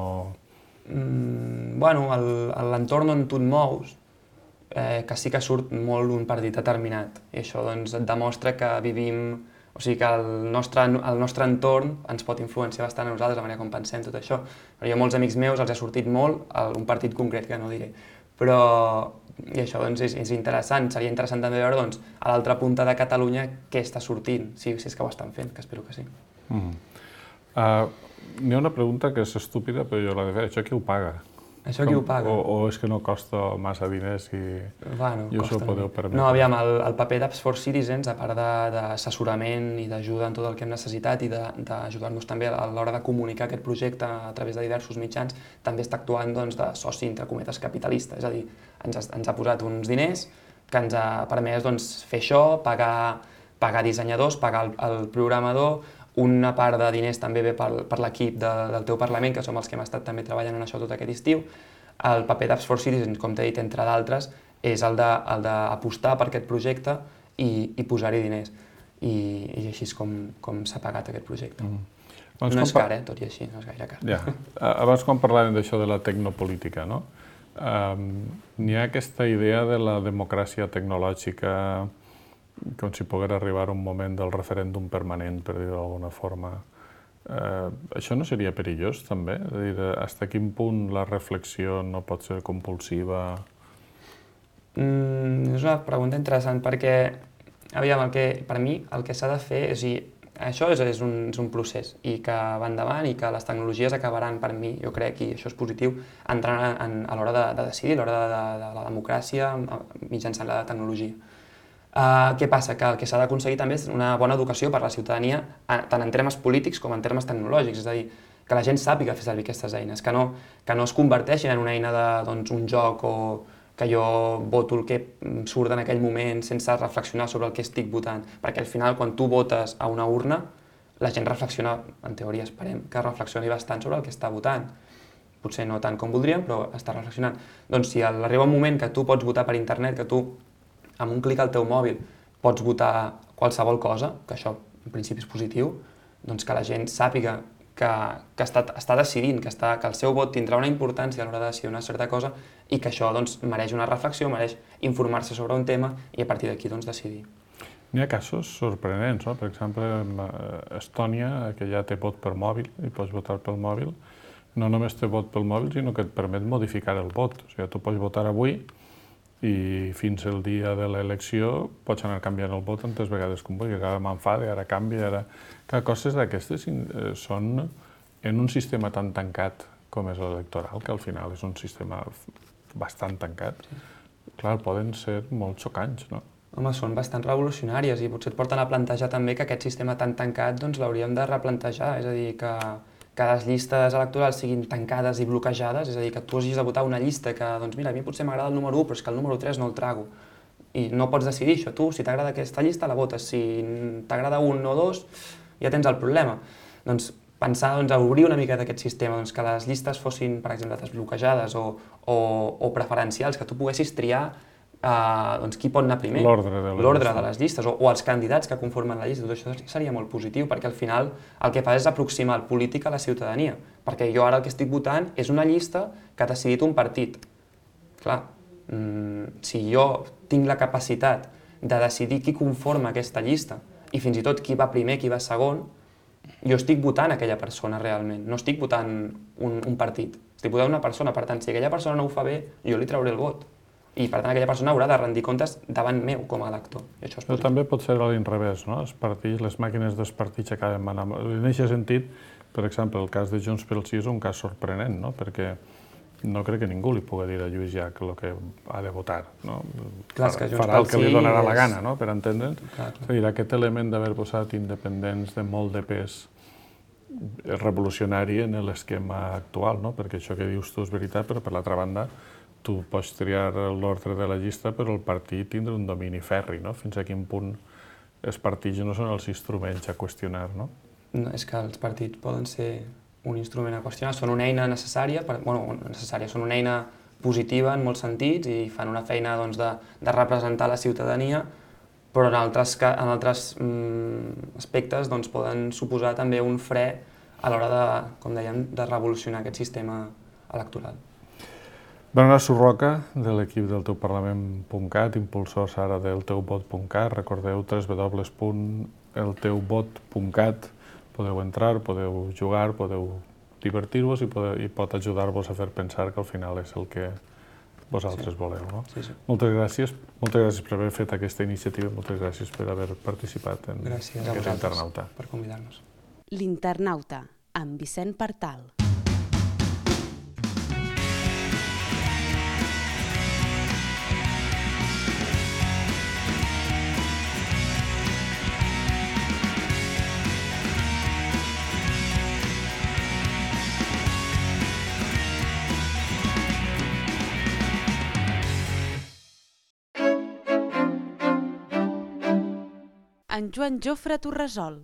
Mm, bueno, l'entorn on tu et mous, eh, que sí que surt molt un partit determinat. I això doncs, et demostra que vivim... O sigui que el nostre, el nostre entorn ens pot influenciar bastant a nosaltres, la manera com pensem tot això. Però jo a molts amics meus els ha sortit molt un partit concret, que no diré. Però, i això doncs, és, és interessant, seria interessant també veure doncs, a l'altra punta de Catalunya què està sortint, si, si és que ho estan fent, que espero que sí. Mm. Uh, N'hi ha una pregunta que és estúpida, però jo la de fer, això qui ho paga? Això qui ho paga? O, o és que no costa massa diners i, bueno, i us ho podeu permetre? No, aviam, el, el paper d'Apps for Citizens, a part d'assessorament i d'ajuda en tot el que hem necessitat i d'ajudar-nos també a l'hora de comunicar aquest projecte a través de diversos mitjans, també està actuant doncs, de soci, entre cometes, capitalista. És a dir, ens, ens ha posat uns diners que ens ha permès doncs, fer això, pagar, pagar dissenyadors, pagar el, el programador, una part de diners també ve per, per l'equip de, del teu Parlament, que som els que hem estat també treballant en això tot aquest estiu. El paper d'Apps for Citizens, com t'he dit, entre d'altres, és el d'apostar per aquest projecte i, i posar-hi diners. I, i així és com, com s'ha pagat aquest projecte. Mm. No és car, eh, tot i així, no és gaire car. Ja. Abans, quan parlàvem d'això de la tecnopolítica, no? Um, n'hi ha aquesta idea de la democràcia tecnològica, com si pogués arribar un moment del referèndum permanent, per dir-ho d'alguna forma. Eh, això no seria perillós, també? És a dir, fins a quin punt la reflexió no pot ser compulsiva? Mm, és una pregunta interessant, perquè, aviam, el que, per mi, el que s'ha de fer és... I, això és, és, un, és un procés, i que va endavant i que les tecnologies acabaran, per mi, jo crec, i això és positiu, entrant en, a l'hora de, de decidir, a l'hora de, de, de la democràcia mitjançant la tecnologia. Uh, què passa? Que el que s'ha d'aconseguir també és una bona educació per a la ciutadania, tant en termes polítics com en termes tecnològics, és a dir, que la gent sàpiga fer servir aquestes eines, que no, que no es converteixin en una eina de doncs, un joc o que jo voto el que surt en aquell moment sense reflexionar sobre el que estic votant, perquè al final quan tu votes a una urna, la gent reflexiona, en teoria esperem, que reflexioni bastant sobre el que està votant. Potser no tant com voldríem, però està reflexionant. Doncs si arriba un moment que tu pots votar per internet, que tu amb un clic al teu mòbil pots votar qualsevol cosa, que això en principi és positiu, doncs que la gent sàpiga que, que està, està decidint, que, està, que el seu vot tindrà una importància a l'hora de decidir una certa cosa i que això doncs, mereix una reflexió, mereix informar-se sobre un tema i a partir d'aquí doncs, decidir. N'hi ha casos sorprenents, no? Per exemple, Estònia, que ja té vot per mòbil i pots votar pel mòbil, no només té vot pel mòbil, sinó que et permet modificar el vot. O sigui, tu pots votar avui i fins el dia de l'elecció pots anar canviant el vot tantes vegades com vulguis. Ara m'enfada, ara canvia, ara... Que coses d'aquestes són en un sistema tan tancat com és l'electoral, que al final és un sistema bastant tancat, clar, poden ser molt xocants, no? Home, són bastant revolucionàries i potser et porten a plantejar també que aquest sistema tan tancat doncs l'hauríem de replantejar, és a dir, que, que les llistes electorals siguin tancades i bloquejades, és a dir, que tu hagis de votar una llista que, doncs mira, a mi potser m'agrada el número u, però és que el número tres no el trago. I no pots decidir això, tu, si t'agrada aquesta llista la votes, si t'agrada un o dos, ja tens el problema. Doncs pensar doncs, a obrir una mica d'aquest sistema, doncs, que les llistes fossin, per exemple, desbloquejades o, o, o preferencials, que tu poguessis triar Uh, doncs qui pot anar primer, l'ordre de, de les llistes, o, o els candidats que conformen la llista. Tot això seria molt positiu, perquè al final el que fa és aproximar el polític a la ciutadania, perquè jo ara el que estic votant és una llista que ha decidit un partit. Clar, mmm, si jo tinc la capacitat de decidir qui conforma aquesta llista, i fins i tot qui va primer, qui va segon, jo estic votant aquella persona realment, no estic votant un, un partit, estic votant una persona, per tant, si aquella persona no ho fa bé, jo li trauré el vot. I, per tant, aquella persona haurà de rendir comptes davant meu com a elector. I això és Però també pot ser a l'inrevés, no? Els partits, les màquines dels partits acaben manant. En aquest sentit, per exemple, el cas de Junts pel Sí és un cas sorprenent, no? Perquè no crec que ningú li pugui dir a Lluís Llach el que ha de votar, no? Clar, és que Junts farà el pel que li Sí donarà és- la gana, no? Per entendre'ns. Clar, clar. És a dir, aquest element d'haver posat independents de molt de pes és revolucionari en l'esquema actual, no? Perquè això que dius tu és veritat, però per l'altra banda tu pots triar l'ordre de la llista, però el partit tindrà un domini ferri, no? Fins a quin punt els partits no són els instruments a qüestionar, no? No, és que els partits poden ser un instrument a qüestionar, són una eina necessària, per, bueno, necessària, són una eina positiva en molts sentits i fan una feina doncs, de, de representar la ciutadania, però en altres, en altres mm, aspectes doncs, poden suposar també un fre a l'hora de, com dèiem, de revolucionar aquest sistema electoral. Bernat Surroca, de l'equip del teu parlament punt cat, impulsors ara del teu vot punt cat, recordeu w w w punt el teu vot punt cat, podeu entrar, podeu jugar, podeu divertir-vos i, podeu, i pot ajudar-vos a fer pensar que al final és el que vosaltres sí. voleu. No? Sí, sí. Moltes gràcies, moltes gràcies per haver fet aquesta iniciativa, moltes gràcies per haver participat en gràcies aquest internauta. Per convidar-nos. L'Internauta, amb Vicent Partal. En Joan Jofre Torresol.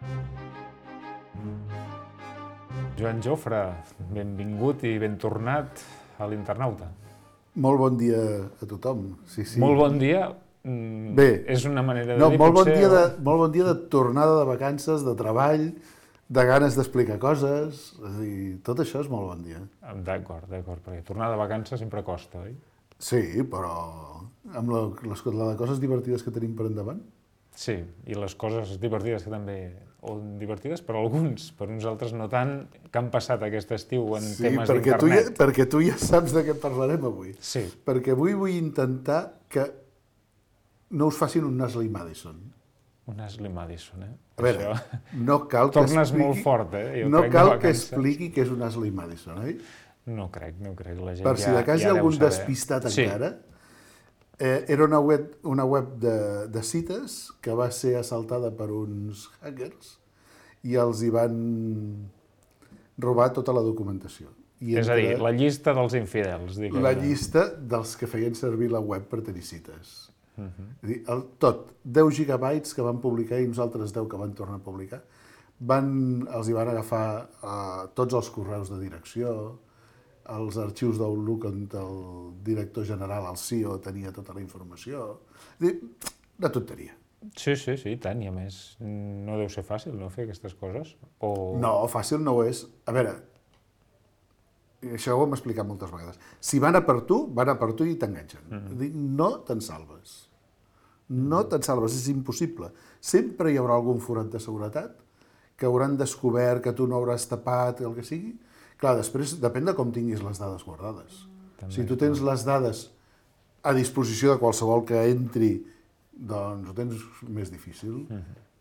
Joan Jofre, benvingut i ben tornat a l'Internauta. Molt bon dia a tothom. Sí, sí. Molt bon dia. Bé. És una manera de no, dir, molt bon potser... dia de, molt bon dia de tornada de vacances, de treball, de ganes d'explicar coses. És a dir, tot això és molt bon dia. D'acord, d'acord, perquè tornar de vacances sempre costa, oi? Sí, però amb la, les, la de coses divertides que tenim per endavant. Sí, i les coses divertides que també, o divertides per alguns, per uns altres no tant, que han passat aquest estiu en Sí, temes perquè tu, ja, d'internet. perquè tu ja saps de què parlarem avui. Sí. Perquè avui vull intentar que no us facin un Ashley Madison. Un Ashley Madison, eh? A veure, Això... no cal que Tornes expliqui... molt fort, eh? Jo no crec cal de que vacances. expliqui què és un Ashley Madison, oi? No crec, no crec. La gent Per si de cas ja, hi ha ja algun deu saber. despistat Sí. encara, eh, era una web, una web de, de cites que va ser assaltada per uns hackers i els hi van robar tota la documentació. I És a dir, entre la llista dels infidels, diguem. la llista dels que feien servir la web per tenir cites. Uh -huh. És a dir, el, tot, deu gigabytes que van publicar i uns altres deu que van tornar a publicar, van, els hi van agafar eh, tots els correus de direcció, els arxius d'Outlook on el director general, el C E O, tenia tota la informació. És a dir, una tonteria. Sí, sí, sí, i tant, i a més no deu ser fàcil, no, fer aquestes coses? O... No, fàcil no ho és. A veure, això ho hem explicat moltes vegades. Si van a per tu, van a per tu i t'enganxen. Mm-hmm. És a dir, no te'n salves. No te'n salves, és impossible. Sempre hi haurà algun forat de seguretat que hauran descobert que tu no hauràs tapat, el que sigui. Clar, després depèn de com tinguis les dades guardades. També, si tu tens les dades a disposició de qualsevol que entri, doncs ho tens més difícil. Mm-hmm.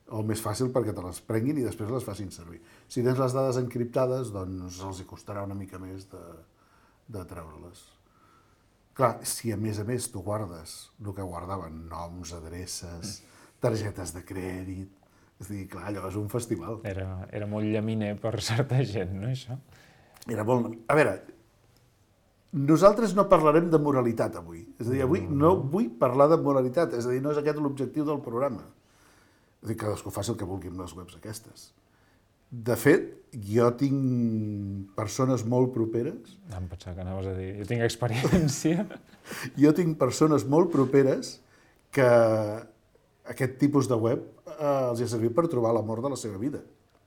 o més fàcil perquè te les prenguin i després les facin servir. Si tens les dades encriptades, doncs els hi costarà una mica més de, de treure-les. Clar, si a més a més tu guardes el que guardaven, noms, adreces, targetes de crèdit, és a dir, clar, allò és un festival. Era, era molt llaminer per certa gent, no, això? Era molt... A veure, nosaltres no parlarem de moralitat avui. És a dir, avui no vull parlar de moralitat, és a dir, no és aquest l'objectiu del programa. És a dir, cadascú faci el que vulgui amb les webs aquestes. De fet, jo tinc persones molt properes... Em pensava que anaves a dir, jo tinc experiència. Jo tinc persones molt properes que aquest tipus de web eh, els ha servit per trobar l'amor de la seva vida.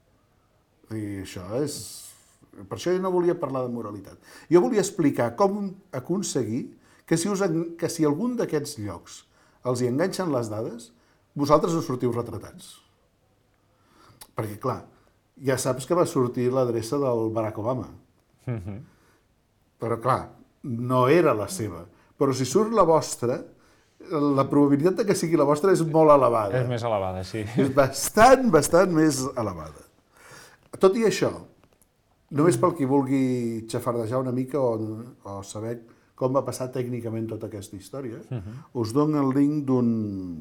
I això és... Per això jo no volia parlar de moralitat. Jo volia explicar com aconseguir que si, us en... que si algun d'aquests llocs els hi enganxen les dades, vosaltres no sortiu retratats. Perquè, clar, ja saps que va sortir l'adreça del Barack Obama. Mm-hmm. Però, clar, no era la seva. Però si surt la vostra, la probabilitat de que sigui la vostra és molt elevada. És més elevada, sí. És bastant, bastant més elevada. Tot i això, només pel qui vulgui xafardejar una mica o, o saber com va passar tècnicament tota aquesta història, uh-huh. us dono el link d'un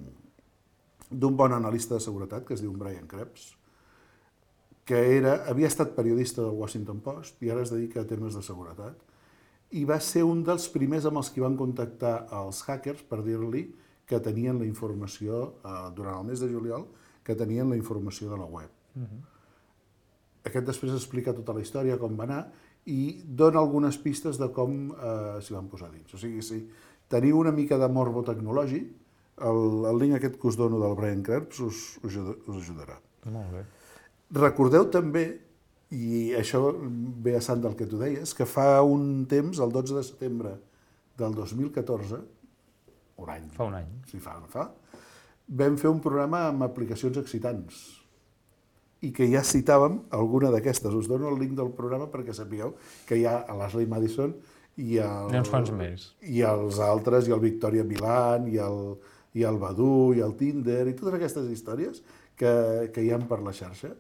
d'un bon analista de seguretat que es diu Brian Krebs, que era, havia estat periodista del Washington Post i ara es dedica a temes de seguretat, i va ser un dels primers amb els que van contactar els hackers per dir-li que tenien la informació, eh, durant el mes de juliol, que tenien la informació de la web. Uh-huh. Aquest després explica tota la història, com va anar, i dona algunes pistes de com eh, s'hi van posar dins. O sigui, si teniu una mica de morbo tecnològic, el, el link aquest que us dono del Brian Krebs us, us, us ajudarà. Molt bé. Recordeu també, i això ve a sant del que tu deies, que fa un temps, el dotze de setembre del dos mil catorze, un any. Fa un any. Sí, fa, fa. Vam fer un programa amb aplicacions excitants i que ja citàvem alguna d'aquestes. Us dono el link del programa perquè sapigueu que hi ha a l'Ashley Madison i, el, I uns quants més. I els altres, i el Victoria Milan, i el, i el Badoo, i el Tinder, i totes aquestes històries que, que hi ha per la xarxa.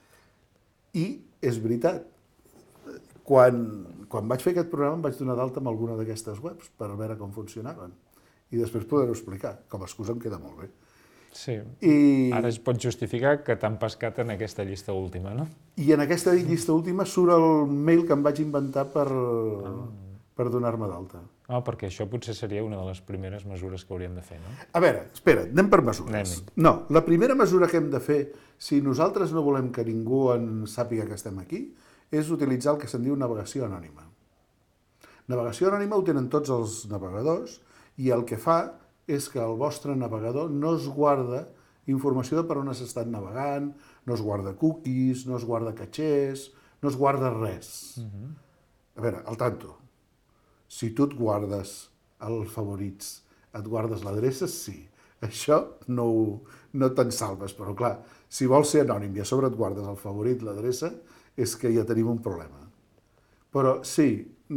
I és veritat, quan, quan vaig fer aquest programa em vaig donar d'alta amb alguna d'aquestes webs per veure com funcionaven. I després poder-ho explicar. Com a excusa em queda molt bé. Sí. I... Ara es pot justificar que t'han pescat en aquesta llista última, no? I en aquesta llista última surt el mail que em vaig inventar per, ah. per donar-me d'alta. No, perquè això potser seria una de les primeres mesures que hauríem de fer, no? A veure, espera, anem per mesures. Anem-hi. No, la primera mesura que hem de fer, si nosaltres no volem que ningú en sàpiga que estem aquí, és utilitzar el que se'n diu navegació anònima. Navegació anònima ho tenen tots els navegadors i el que fa és que el vostre navegador no es guarda informació de per on has estat navegant, no es guarda cookies, no es guarda catxers, no es guarda res. Uh-huh. A veure, al tanto. Si tu et guardes els favorits, et guardes l'adreça, sí. Això no, no te'n salves, però clar, si vols ser anònim i a sobre et guardes el favorit, l'adreça, és que ja tenim un problema. Però sí,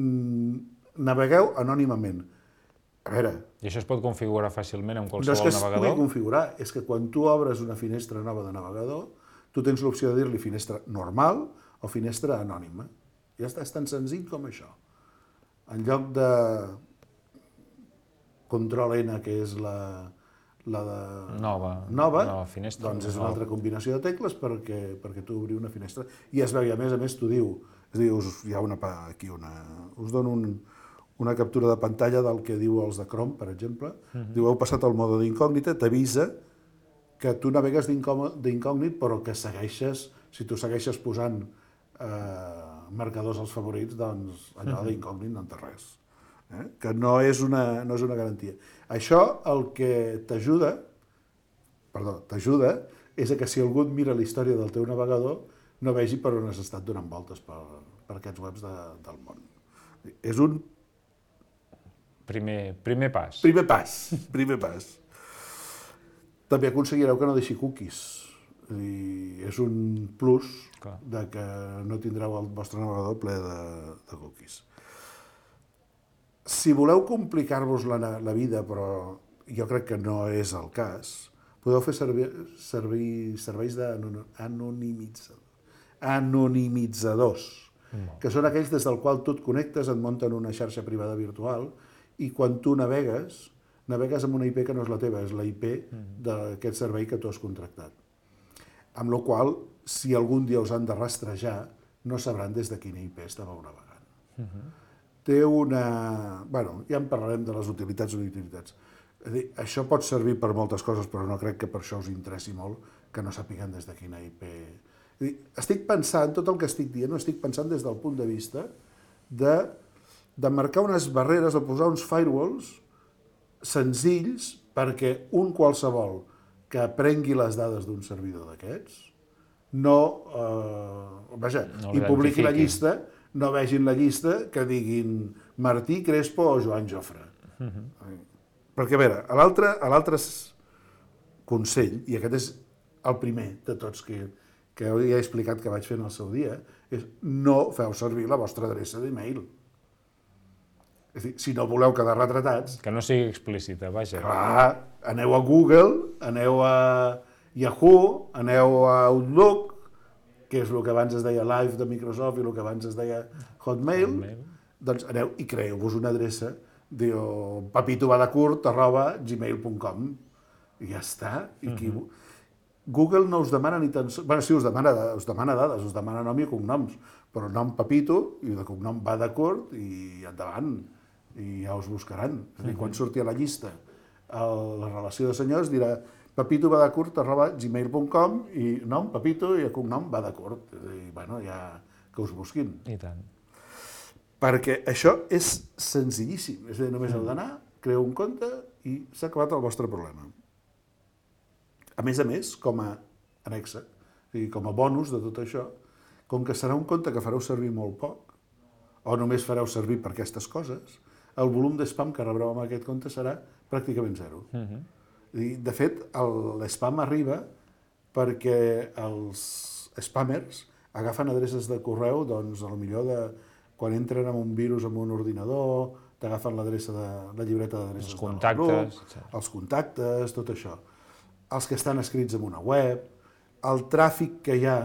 navegueu anònimament. A veure... I això es pot configurar fàcilment amb qualsevol navegador? No és que es navegador? pugui configurar, és que quan tu obres una finestra nova de navegador, tu tens l'opció de dir-li finestra normal o finestra anònima. Ja està, és tan senzill com això. En lloc de control N, que és la, la de nova, nova, nova finestra, doncs és nova. una altra combinació de tecles perquè, perquè tu obri una finestra. I es veu, i a més a més t'ho diu, és a dir, us, hi ha una, aquí una, us dono un, una captura de pantalla del que diu els de Chrome, per exemple. Uh-huh. Diu, heu passat al mode d'incògnita, t'avisa que tu navegues d'incògnit, però que segueixes, si tu segueixes posant eh, marcadors als favorits, doncs allò d'incògnit no en té res. Eh? Que no és, una, no és una garantia. Això el que t'ajuda, perdó, t'ajuda és a que si algú et mira la història del teu navegador no vegi per on has estat donant voltes per, per aquests webs de, del món. És un... Primer, primer pas. Primer pas, primer pas. També aconseguireu que no deixi cookies. I és un plus Clar. de que no tindreu el vostre navegador ple de, de cookies. Si voleu complicar-vos la, la vida, però jo crec que no és el cas, podeu fer servir, servir serveis d'anonimitzadors, que són aquells des del qual tu et connectes, et munten una xarxa privada virtual i quan tu navegues, navegues amb una I P que no és la teva, és la I P d'aquest servei que tu has contractat. Amb la qual cosa, si algun dia us han de rastrejar, no sabran des de quina I P estàveu navegant. Té una... Bueno, ja en parlarem de les utilitats o inutilitats. És dir, això pot servir per moltes coses, però no crec que per això us interessi molt que no sàpiguen des de quina I P... És dir, estic pensant, tot el que estic dient, ho estic pensant des del punt de vista de, de marcar unes barreres o posar uns firewalls senzills perquè un qualsevol que prengui les dades d'un servidor d'aquests no, eh, vaja, no i publiqui la llista, no vegin la llista que diguin Martí Crespo o Joan Jofre. Uh-huh. Perquè, a veure, l'altre consell, i aquest és el primer de tots que, que ja he explicat que vaig fer en el seu dia, és no feu servir la vostra adreça d'e-mail. És a dir, si no voleu quedar retratats... Que no sigui explícita, vaja. Clar, aneu a Google, aneu a Yahoo, aneu a Outlook, que és el que abans es deia Live de Microsoft i el que abans es deia Hotmail, Hotmail. Doncs aneu i creeu-vos una adreça, diu papitobadacurt arroba gmail punt com i ja està. I qui... uh-huh. Google no us demana ni tan sols... Bé, sí, us demana, us demana dades, us demana nom i cognoms, però nom Papito i de cognom Badacurt i endavant, i ja us buscaran. És a dir, quan surti a la llista la relació de senyors dirà papitobadacurt arroba gmail punt com i nom Papito i cognom Badacurt. I, bueno, ja que us busquin. I tant. Perquè això és senzillíssim. És a dir, només heu d'anar, creu un compte i s'ha acabat el vostre problema. A més a més, com a anexa, i com a bonus de tot això, com que serà un compte que fareu servir molt poc, o només fareu servir per aquestes coses, el volum d'espam que rebreu amb aquest compte serà pràcticament zero. Uh-huh. I, de fet, l'espam arriba perquè els spammers agafen adreces de correu, doncs, a lo millor de quan entren amb un virus en un ordinador, t'agafen l'adreça de la llibreta d'adreces els contactes, del grup, els contactes, tot això. Els que estan escrits en una web, el tràfic que hi ha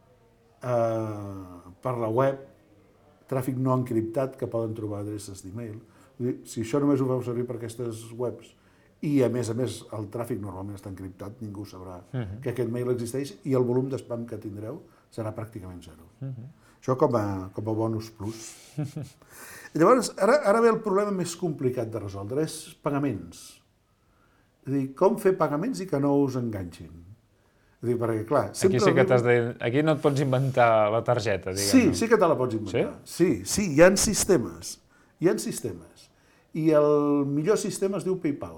eh, per la web, tràfic no encriptat que poden trobar adreces d'e-mail. Si això només ho feu servir per aquestes webs i, a més a més, el tràfic normalment està encriptat, ningú sabrà uh-huh. que aquest mail existeix i el volum d'espam que tindreu serà pràcticament zero. Uh-huh. Això com a, com a bonus plus. Llavors, ara, ara ve el problema més complicat de resoldre, és pagaments. És a dir, com fer pagaments i que no us enganxin. És a dir, perquè, clar... Aquí sí que t'has de... Aquí no et pots inventar la targeta, diguem. Sí, sí que te la pots inventar. Sí? Sí, sí, hi ha sistemes. Hi ha sistemes. I el millor sistema es diu PayPal.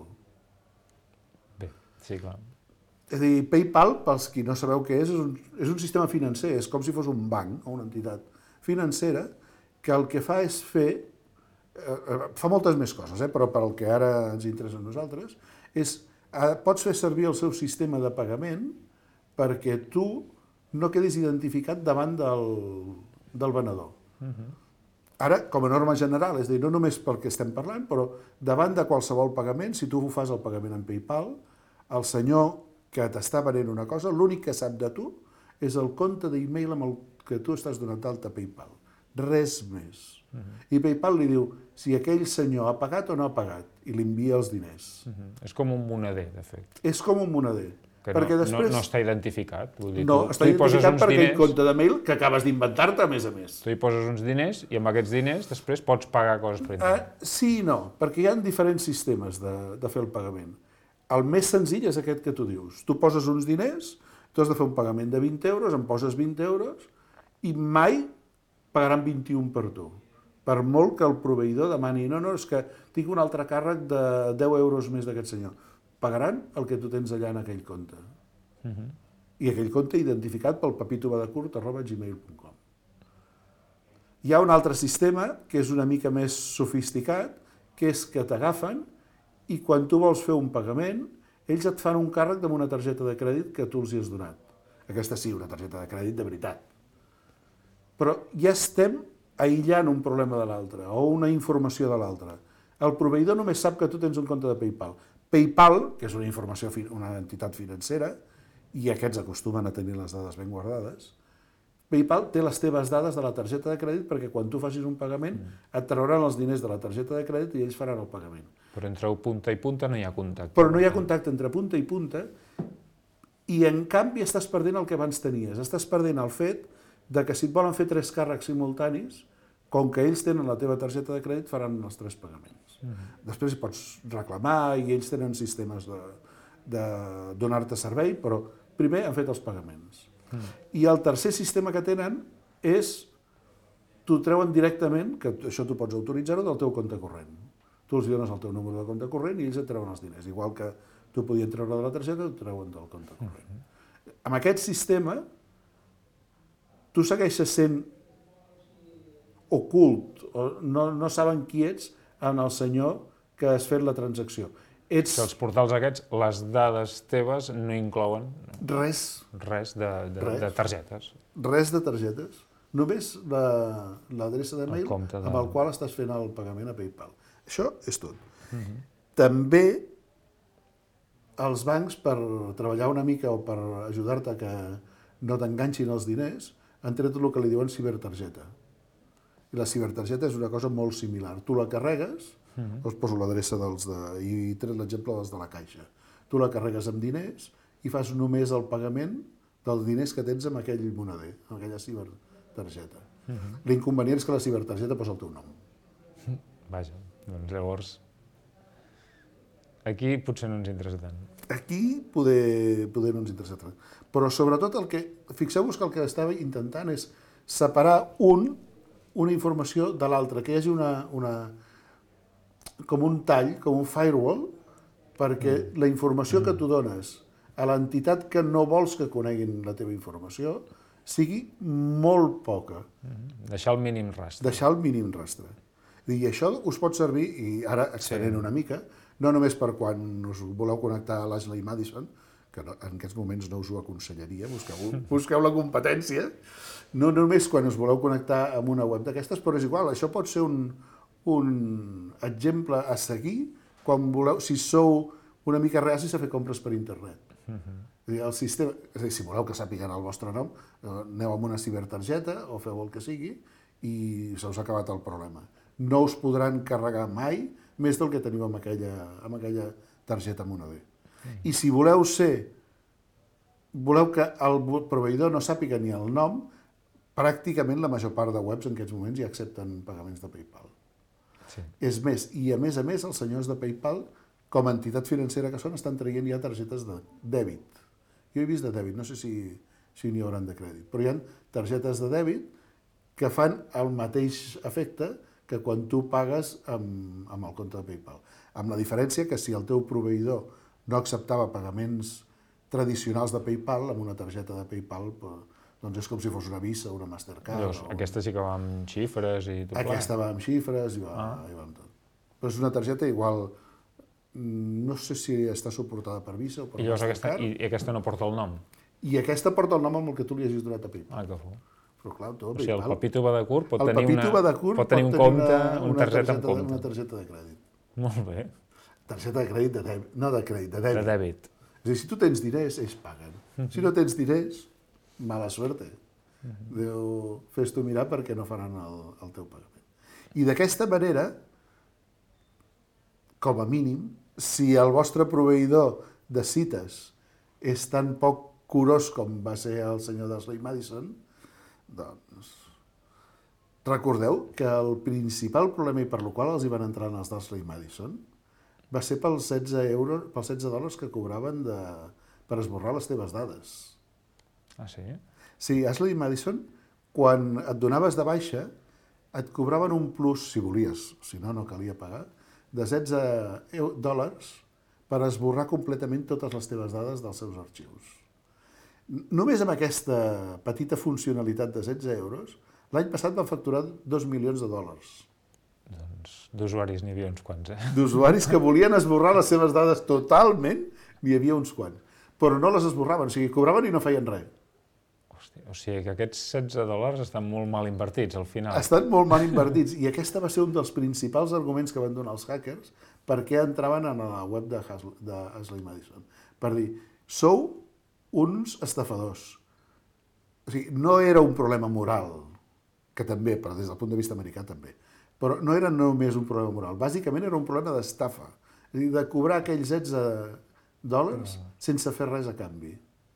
Bé, sí, clar. És a dir, PayPal, pels qui no sabeu què és, és un, és un sistema financer, és com si fos un banc o una entitat financera que el que fa és fer... Eh, fa moltes més coses, eh, però per al que ara ens interessa a nosaltres, és, eh, pots fer servir el seu sistema de pagament perquè tu no quedis identificat davant del, del venedor. Uh-huh. Ara, com a norma general, és a dir, no només pel que estem parlant, però davant de qualsevol pagament, si tu fas el pagament en PayPal, el senyor que t'està venent una cosa, l'únic que sap de tu és el compte d'e-mail amb el que tu estàs donant d'alta a PayPal. Res més. Uh-huh. I PayPal li diu si aquell senyor ha pagat o no ha pagat i li envia els diners. Uh-huh. És com un moneder, de fet. És com un moneder. Que perquè no, després... no, no està identificat. Vull dir, no, tu, està tu identificat per aquell diners, compte de mail que acabes d'inventar-te, a més a més. Tu hi poses uns diners i amb aquests diners després pots pagar coses per internet. Uh, sí i no, perquè hi ha diferents sistemes de, de fer el pagament. El més senzill és aquest que tu dius. Tu poses uns diners, tu has de fer un pagament de vint euros, em poses vint euros i mai pagaran vint-i-un per tu. Per molt que el proveïdor demani, no, no, és que tinc un altre càrrec de deu euros més d'aquest senyor. Pagaran el que tu tens allà en aquell compte. Uh-huh. I aquell compte identificat pel papitobadacurt arroba gmail punt com. Hi ha un altre sistema que és una mica més sofisticat, que és que t'agafen i quan tu vols fer un pagament, ells et fan un càrrec amb una targeta de crèdit que tu els hi has donat. Aquesta sí, una targeta de crèdit de veritat. Però ja estem aïllant un problema de l'altre o una informació de l'altre. El proveïdor només sap que tu tens un compte de PayPal. PayPal, que és una informació, una entitat financera, i aquests acostumen a tenir les dades ben guardades, PayPal té les teves dades de la targeta de crèdit perquè quan tu facis un pagament et trauran els diners de la targeta de crèdit i ells faran el pagament. Però entre punta i punta no hi ha contacte. Però no hi ha contacte entre punta i punta i en canvi estàs perdent el que abans tenies. Estàs perdent el fet de que si et volen fer tres càrrecs simultanis, com que ells tenen la teva targeta de crèdit, faran els tres pagaments. Mm-hmm. Després pots reclamar i ells tenen sistemes de, de donar-te servei, però primer han fet els pagaments. Mm. I el tercer sistema que tenen és, t'ho treuen directament, que això tu pots autoritzar-ho, del teu compte corrent. Tu els dones el teu número de compte corrent i ells et treuen els diners. Igual que tu podien treure de la targeta, t'ho treuen del compte corrent. Mm-hmm. Amb aquest sistema, tu segueixes sent ocult, o no, no saben qui ets en el senyor que has fet la transacció. Ets... Que els portals aquests, les dades teves no inclouen res, res, de, de, res. de targetes. Res de targetes. Només l'adreça la, de mail de... amb el qual estàs fent el pagament a PayPal. Això és tot. Uh-huh. També els bancs, per treballar una mica o per ajudar-te que no t'enganxin els diners, han tret el que li diuen cibertargeta. I la cibertargeta és una cosa molt similar. Tu la carregues, uh-huh. us poso l'adreça dels de... i tret l'exemple dels de la Caixa. Tu la carregues amb diners i fas només el pagament dels diners que tens amb aquell moneder, amb aquella cibertargeta. Uh-huh. L'inconvenient és que la cibertargeta posa el teu nom. Vaja, doncs llavors... Aquí potser no ens interessa tant. Aquí poder, poder no ens interessa tant. Però sobretot el que... Fixeu-vos que el que estava intentant és separar un, una informació de l'altra, que hi hagi una, una... com un tall, com un firewall, perquè mm. la informació mm. que tu dones a l'entitat que no vols que coneguin la teva informació sigui molt poca. Mm. Deixar el mínim rastre. Deixar el mínim rastre. I això us pot servir, i ara extenent sí. una mica, no només per quan us voleu connectar a l'Ashley Madison, que no, en aquests moments no us ho aconsellaria, busqueu, busqueu la competència, no només quan us voleu connectar amb una web d'aquestes, però és igual, això pot ser un, un exemple a seguir quan voleu, si sou una mica reacis a fer compres per internet. Uh-huh. El sistema, és a dir, si voleu que sàpiguen el vostre nom, aneu amb una cibertargeta o feu el que sigui i se us ha acabat el problema. No us podran carregar mai més del que teniu amb aquella, amb aquella targeta moneder. Uh-huh. I si voleu ser, voleu que el proveïdor no sàpiga ni el nom, pràcticament la major part de webs en aquests moments ja accepten pagaments de PayPal. Sí. És més, i a més a més, els senyors de PayPal, com a entitat financera que són, estan traient ja targetes de dèbit. Jo he vist de dèbit, no sé si, si n'hi hauran de crèdit, però hi ha targetes de dèbit que fan el mateix efecte que quan tu pagues amb, amb el compte de PayPal. Amb la diferència que si el teu proveïdor no acceptava pagaments tradicionals de PayPal, amb una targeta de PayPal, doncs és com si fos una Visa o una Mastercard. Llavors, o... Aquesta sí que va amb xifres i tot. Aquesta va amb xifres i va, ah. i va amb tot. Però és una targeta igual, no sé si està suportada per Visa o per I Mastercard. Aquesta, I aquesta no porta el nom? I aquesta porta el nom amb el que tu li hagis donat a PayPal. Ah, que fou. Però clar, tu, o sigui, el Papito Badacur pot el tenir, una, Badacur pot tenir un pot compte, una, una, targeta, targeta, una targeta de crèdit. Molt bé. Targeta de crèdit, de dèbit, no de crèdit, de dèbit. De dèbit. És a dir, si tu tens diners, ells paguen. Uh-huh. Si no tens diners, mala suerte. Uh-huh. Déu, fes tu mirar perquè no faran el, el teu pagament. I d'aquesta manera, com a mínim, si el vostre proveïdor de cites és tan poc curós com va ser el senyor d'Ashley Madison, doncs recordeu que el principal problema i per lo qual els hi van entrar en els d'Ashley Madison va ser pels setze euros, pels setze dòlars que cobraven de, per esborrar les teves dades. Ah, sí? Sí, Ashley Madison, quan et donaves de baixa, et cobraven un plus, si volies, si no, no calia pagar, de setze dòlars per esborrar completament totes les teves dades dels seus arxius. Només amb aquesta petita funcionalitat de setze euros, l'any passat van facturar dos milions de dòlars. Doncs d'usuaris n'hi havia uns quants, eh? D'usuaris que volien esborrar les seves dades totalment, n'hi havia uns quants. Però no les esborraven, o sigui, cobraven i no feien res. O sigui que aquests setze dòlars estan molt mal invertits al final. Estan molt mal invertits i aquesta va ser un dels principals arguments que van donar els hackers perquè entraven a la web de Ashley Madison. Per dir, sou uns estafadors. O sigui, no era un problema moral, que també, però des del punt de vista americà també, però no era només un problema moral, bàsicament era un problema d'estafa, és a dir, de cobrar aquells setze dòlars sense fer res a canvi.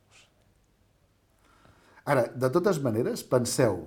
Ara, de totes maneres, penseu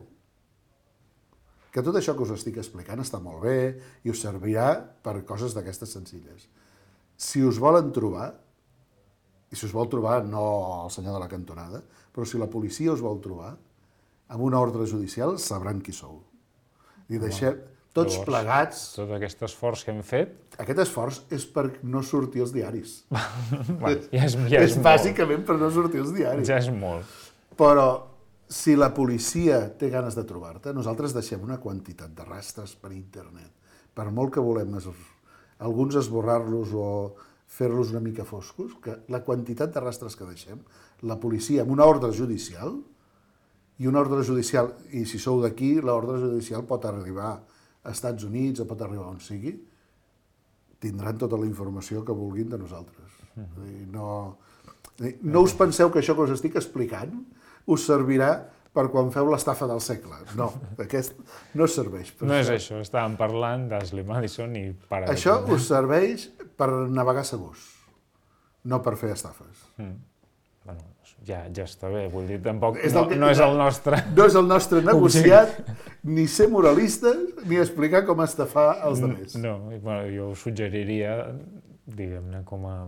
que tot això que us estic explicant està molt bé i us servirà per coses d'aquestes senzilles. Si us volen trobar, i si us vol trobar no el senyor de la cantonada, però si la policia us vol trobar, amb una ordre judicial sabran qui sou. I deixem tots plegats... Tot aquest esforç que hem fet... Aquest esforç és per no sortir als diaris. Bueno, ja és, ja és, és bàsicament per no sortir als diaris. Ja és molt. Però si la policia té ganes de trobar-te, nosaltres deixem una quantitat de rastres per internet. Per molt que volem es... alguns esborrar-los o fer-los una mica foscos, que la quantitat de rastres que deixem, la policia amb una ordre judicial, i una ordre judicial, i si sou d'aquí, l'ordre judicial pot arribar a Estats Units o pot arribar on sigui, tindran tota la informació que vulguin de nosaltres. Mm-hmm. No, no us penseu que això que us estic explicant us servirà per quan feu l'estafa del segle. No, aquest no serveix per no això. No és això, estàvem parlant d'Ashley Madison i para. Això us serveix per navegar segurs, no per fer estafes. Mm. Bueno, ja, ja està bé, vull dir, tampoc és no, que, no és el nostre... No és el nostre negociat, ni ser moralista, ni explicar com estafar els altres. No, bueno, jo us suggeriria, diguem-ne, com a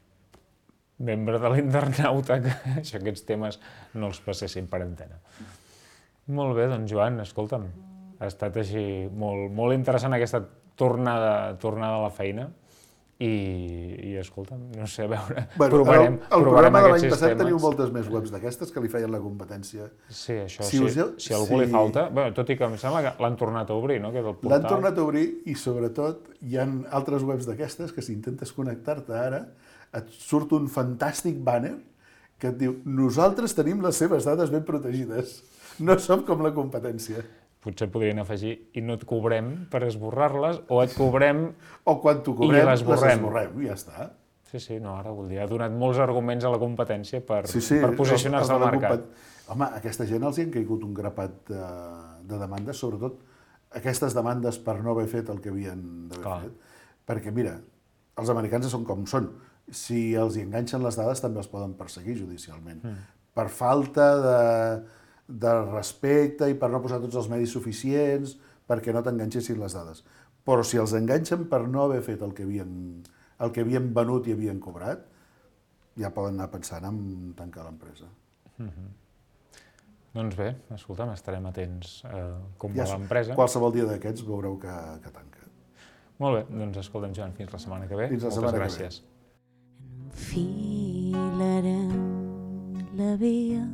membre de l'internauta, que aquests temes no els passessin per antena. Molt bé, doncs Joan, escolta'm, ha estat així molt, molt interessant aquesta tornada, tornada a la feina. I, i escolta'm, no sé, a veure, bueno, provarem, el, el provarem programa de l'any aquests passat sistemes. teniu moltes més webs d'aquestes que li feien la competència. Sí, això, si, si, us, si a algú si... li falta, bueno, tot i que em sembla que l'han tornat a obrir, no? L'han tornat a obrir i sobretot hi ha altres webs d'aquestes que si intentes connectar-te ara et surt un fantàstic banner que et diu nosaltres tenim les seves dades ben protegides, no som com la competència. Potser podrien afegir i no et cobrem per esborrar-les, o et cobrem o quan t'ho cobrem, i les esborrem. esborrem, i ja està. Sí, sí, no, ara vol dir, ha donat molts arguments a la competència per, sí, sí, per posicionar-se al mercat. Compet... Home, a aquesta gent els hi han caigut un grapat de, de demandes, sobretot aquestes demandes per no haver fet el que havien d'haver fet. Perquè, mira, els americans són com són. Si els hi enganxen les dades també els poden perseguir judicialment. Mm. Per falta de... de respecte i per no posar tots els medis suficients perquè no t'enganxessin les dades. Però si els enganxen per no haver fet el que havien, el que havien venut i havien cobrat, ja poden anar pensant en tancar l'empresa. Mm-hmm. Doncs bé, escolta'm, estarem atents a com va l'empresa. Qualsevol dia d'aquests veureu que, que tanca. Molt bé, doncs escolta'm, Joan, fins la setmana que ve. Fins la setmana Moltes gràcies. Que ve. Enfilarem la via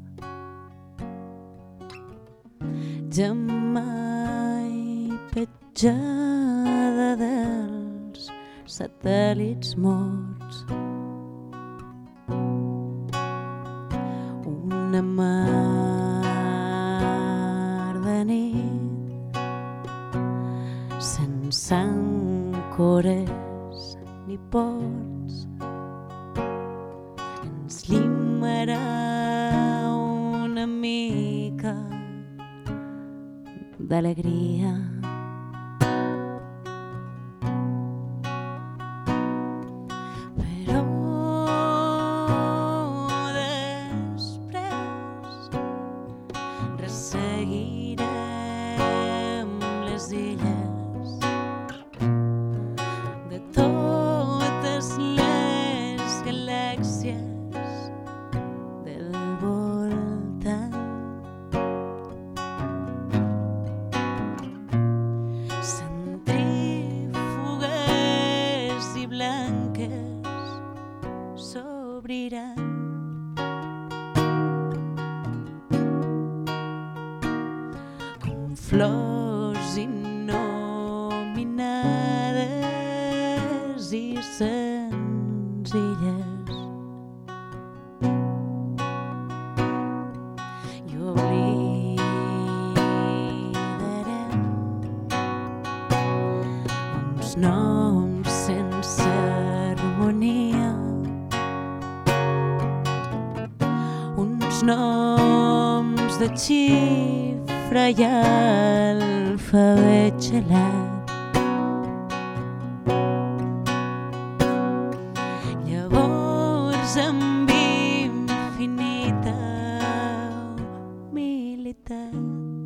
mai petjada dels satèl·lits morts. Una mar de nit sense àncores ni ports ens llimarà una mica d'alegria. Però després resseguirem les illes de totes les galàxies del voltant. Com flors innominades i senzilles, i uns noms sense harmonia, uns noms de xifra i alfabet gelat. Llavors amb infinita humilitat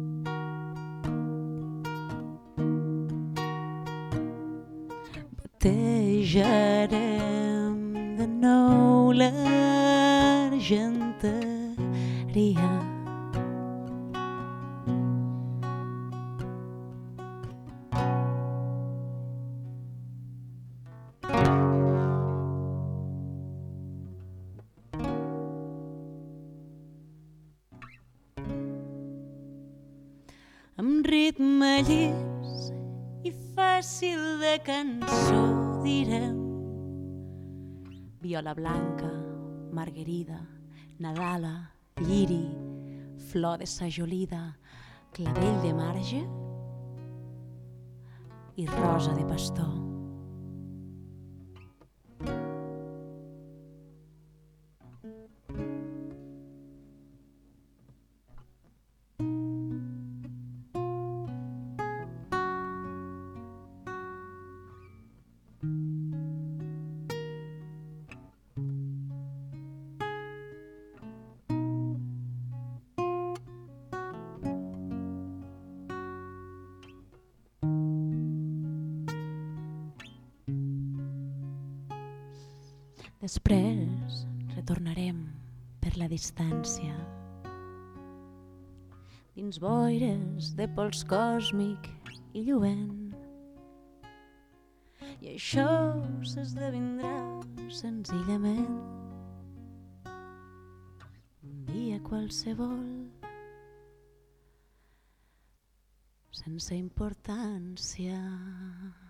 batejarem de nou l'argenteria. Amb ritme llis i fàcil de cançó direm viola blanca, marguerida, nadala, lliri, flor de sajolida, clavell de marge i rosa de pastor. Després retornarem per la distància dins boires de pols còsmic i lluent, i això s'esdevindrà senzillament un dia qualsevol sense importància.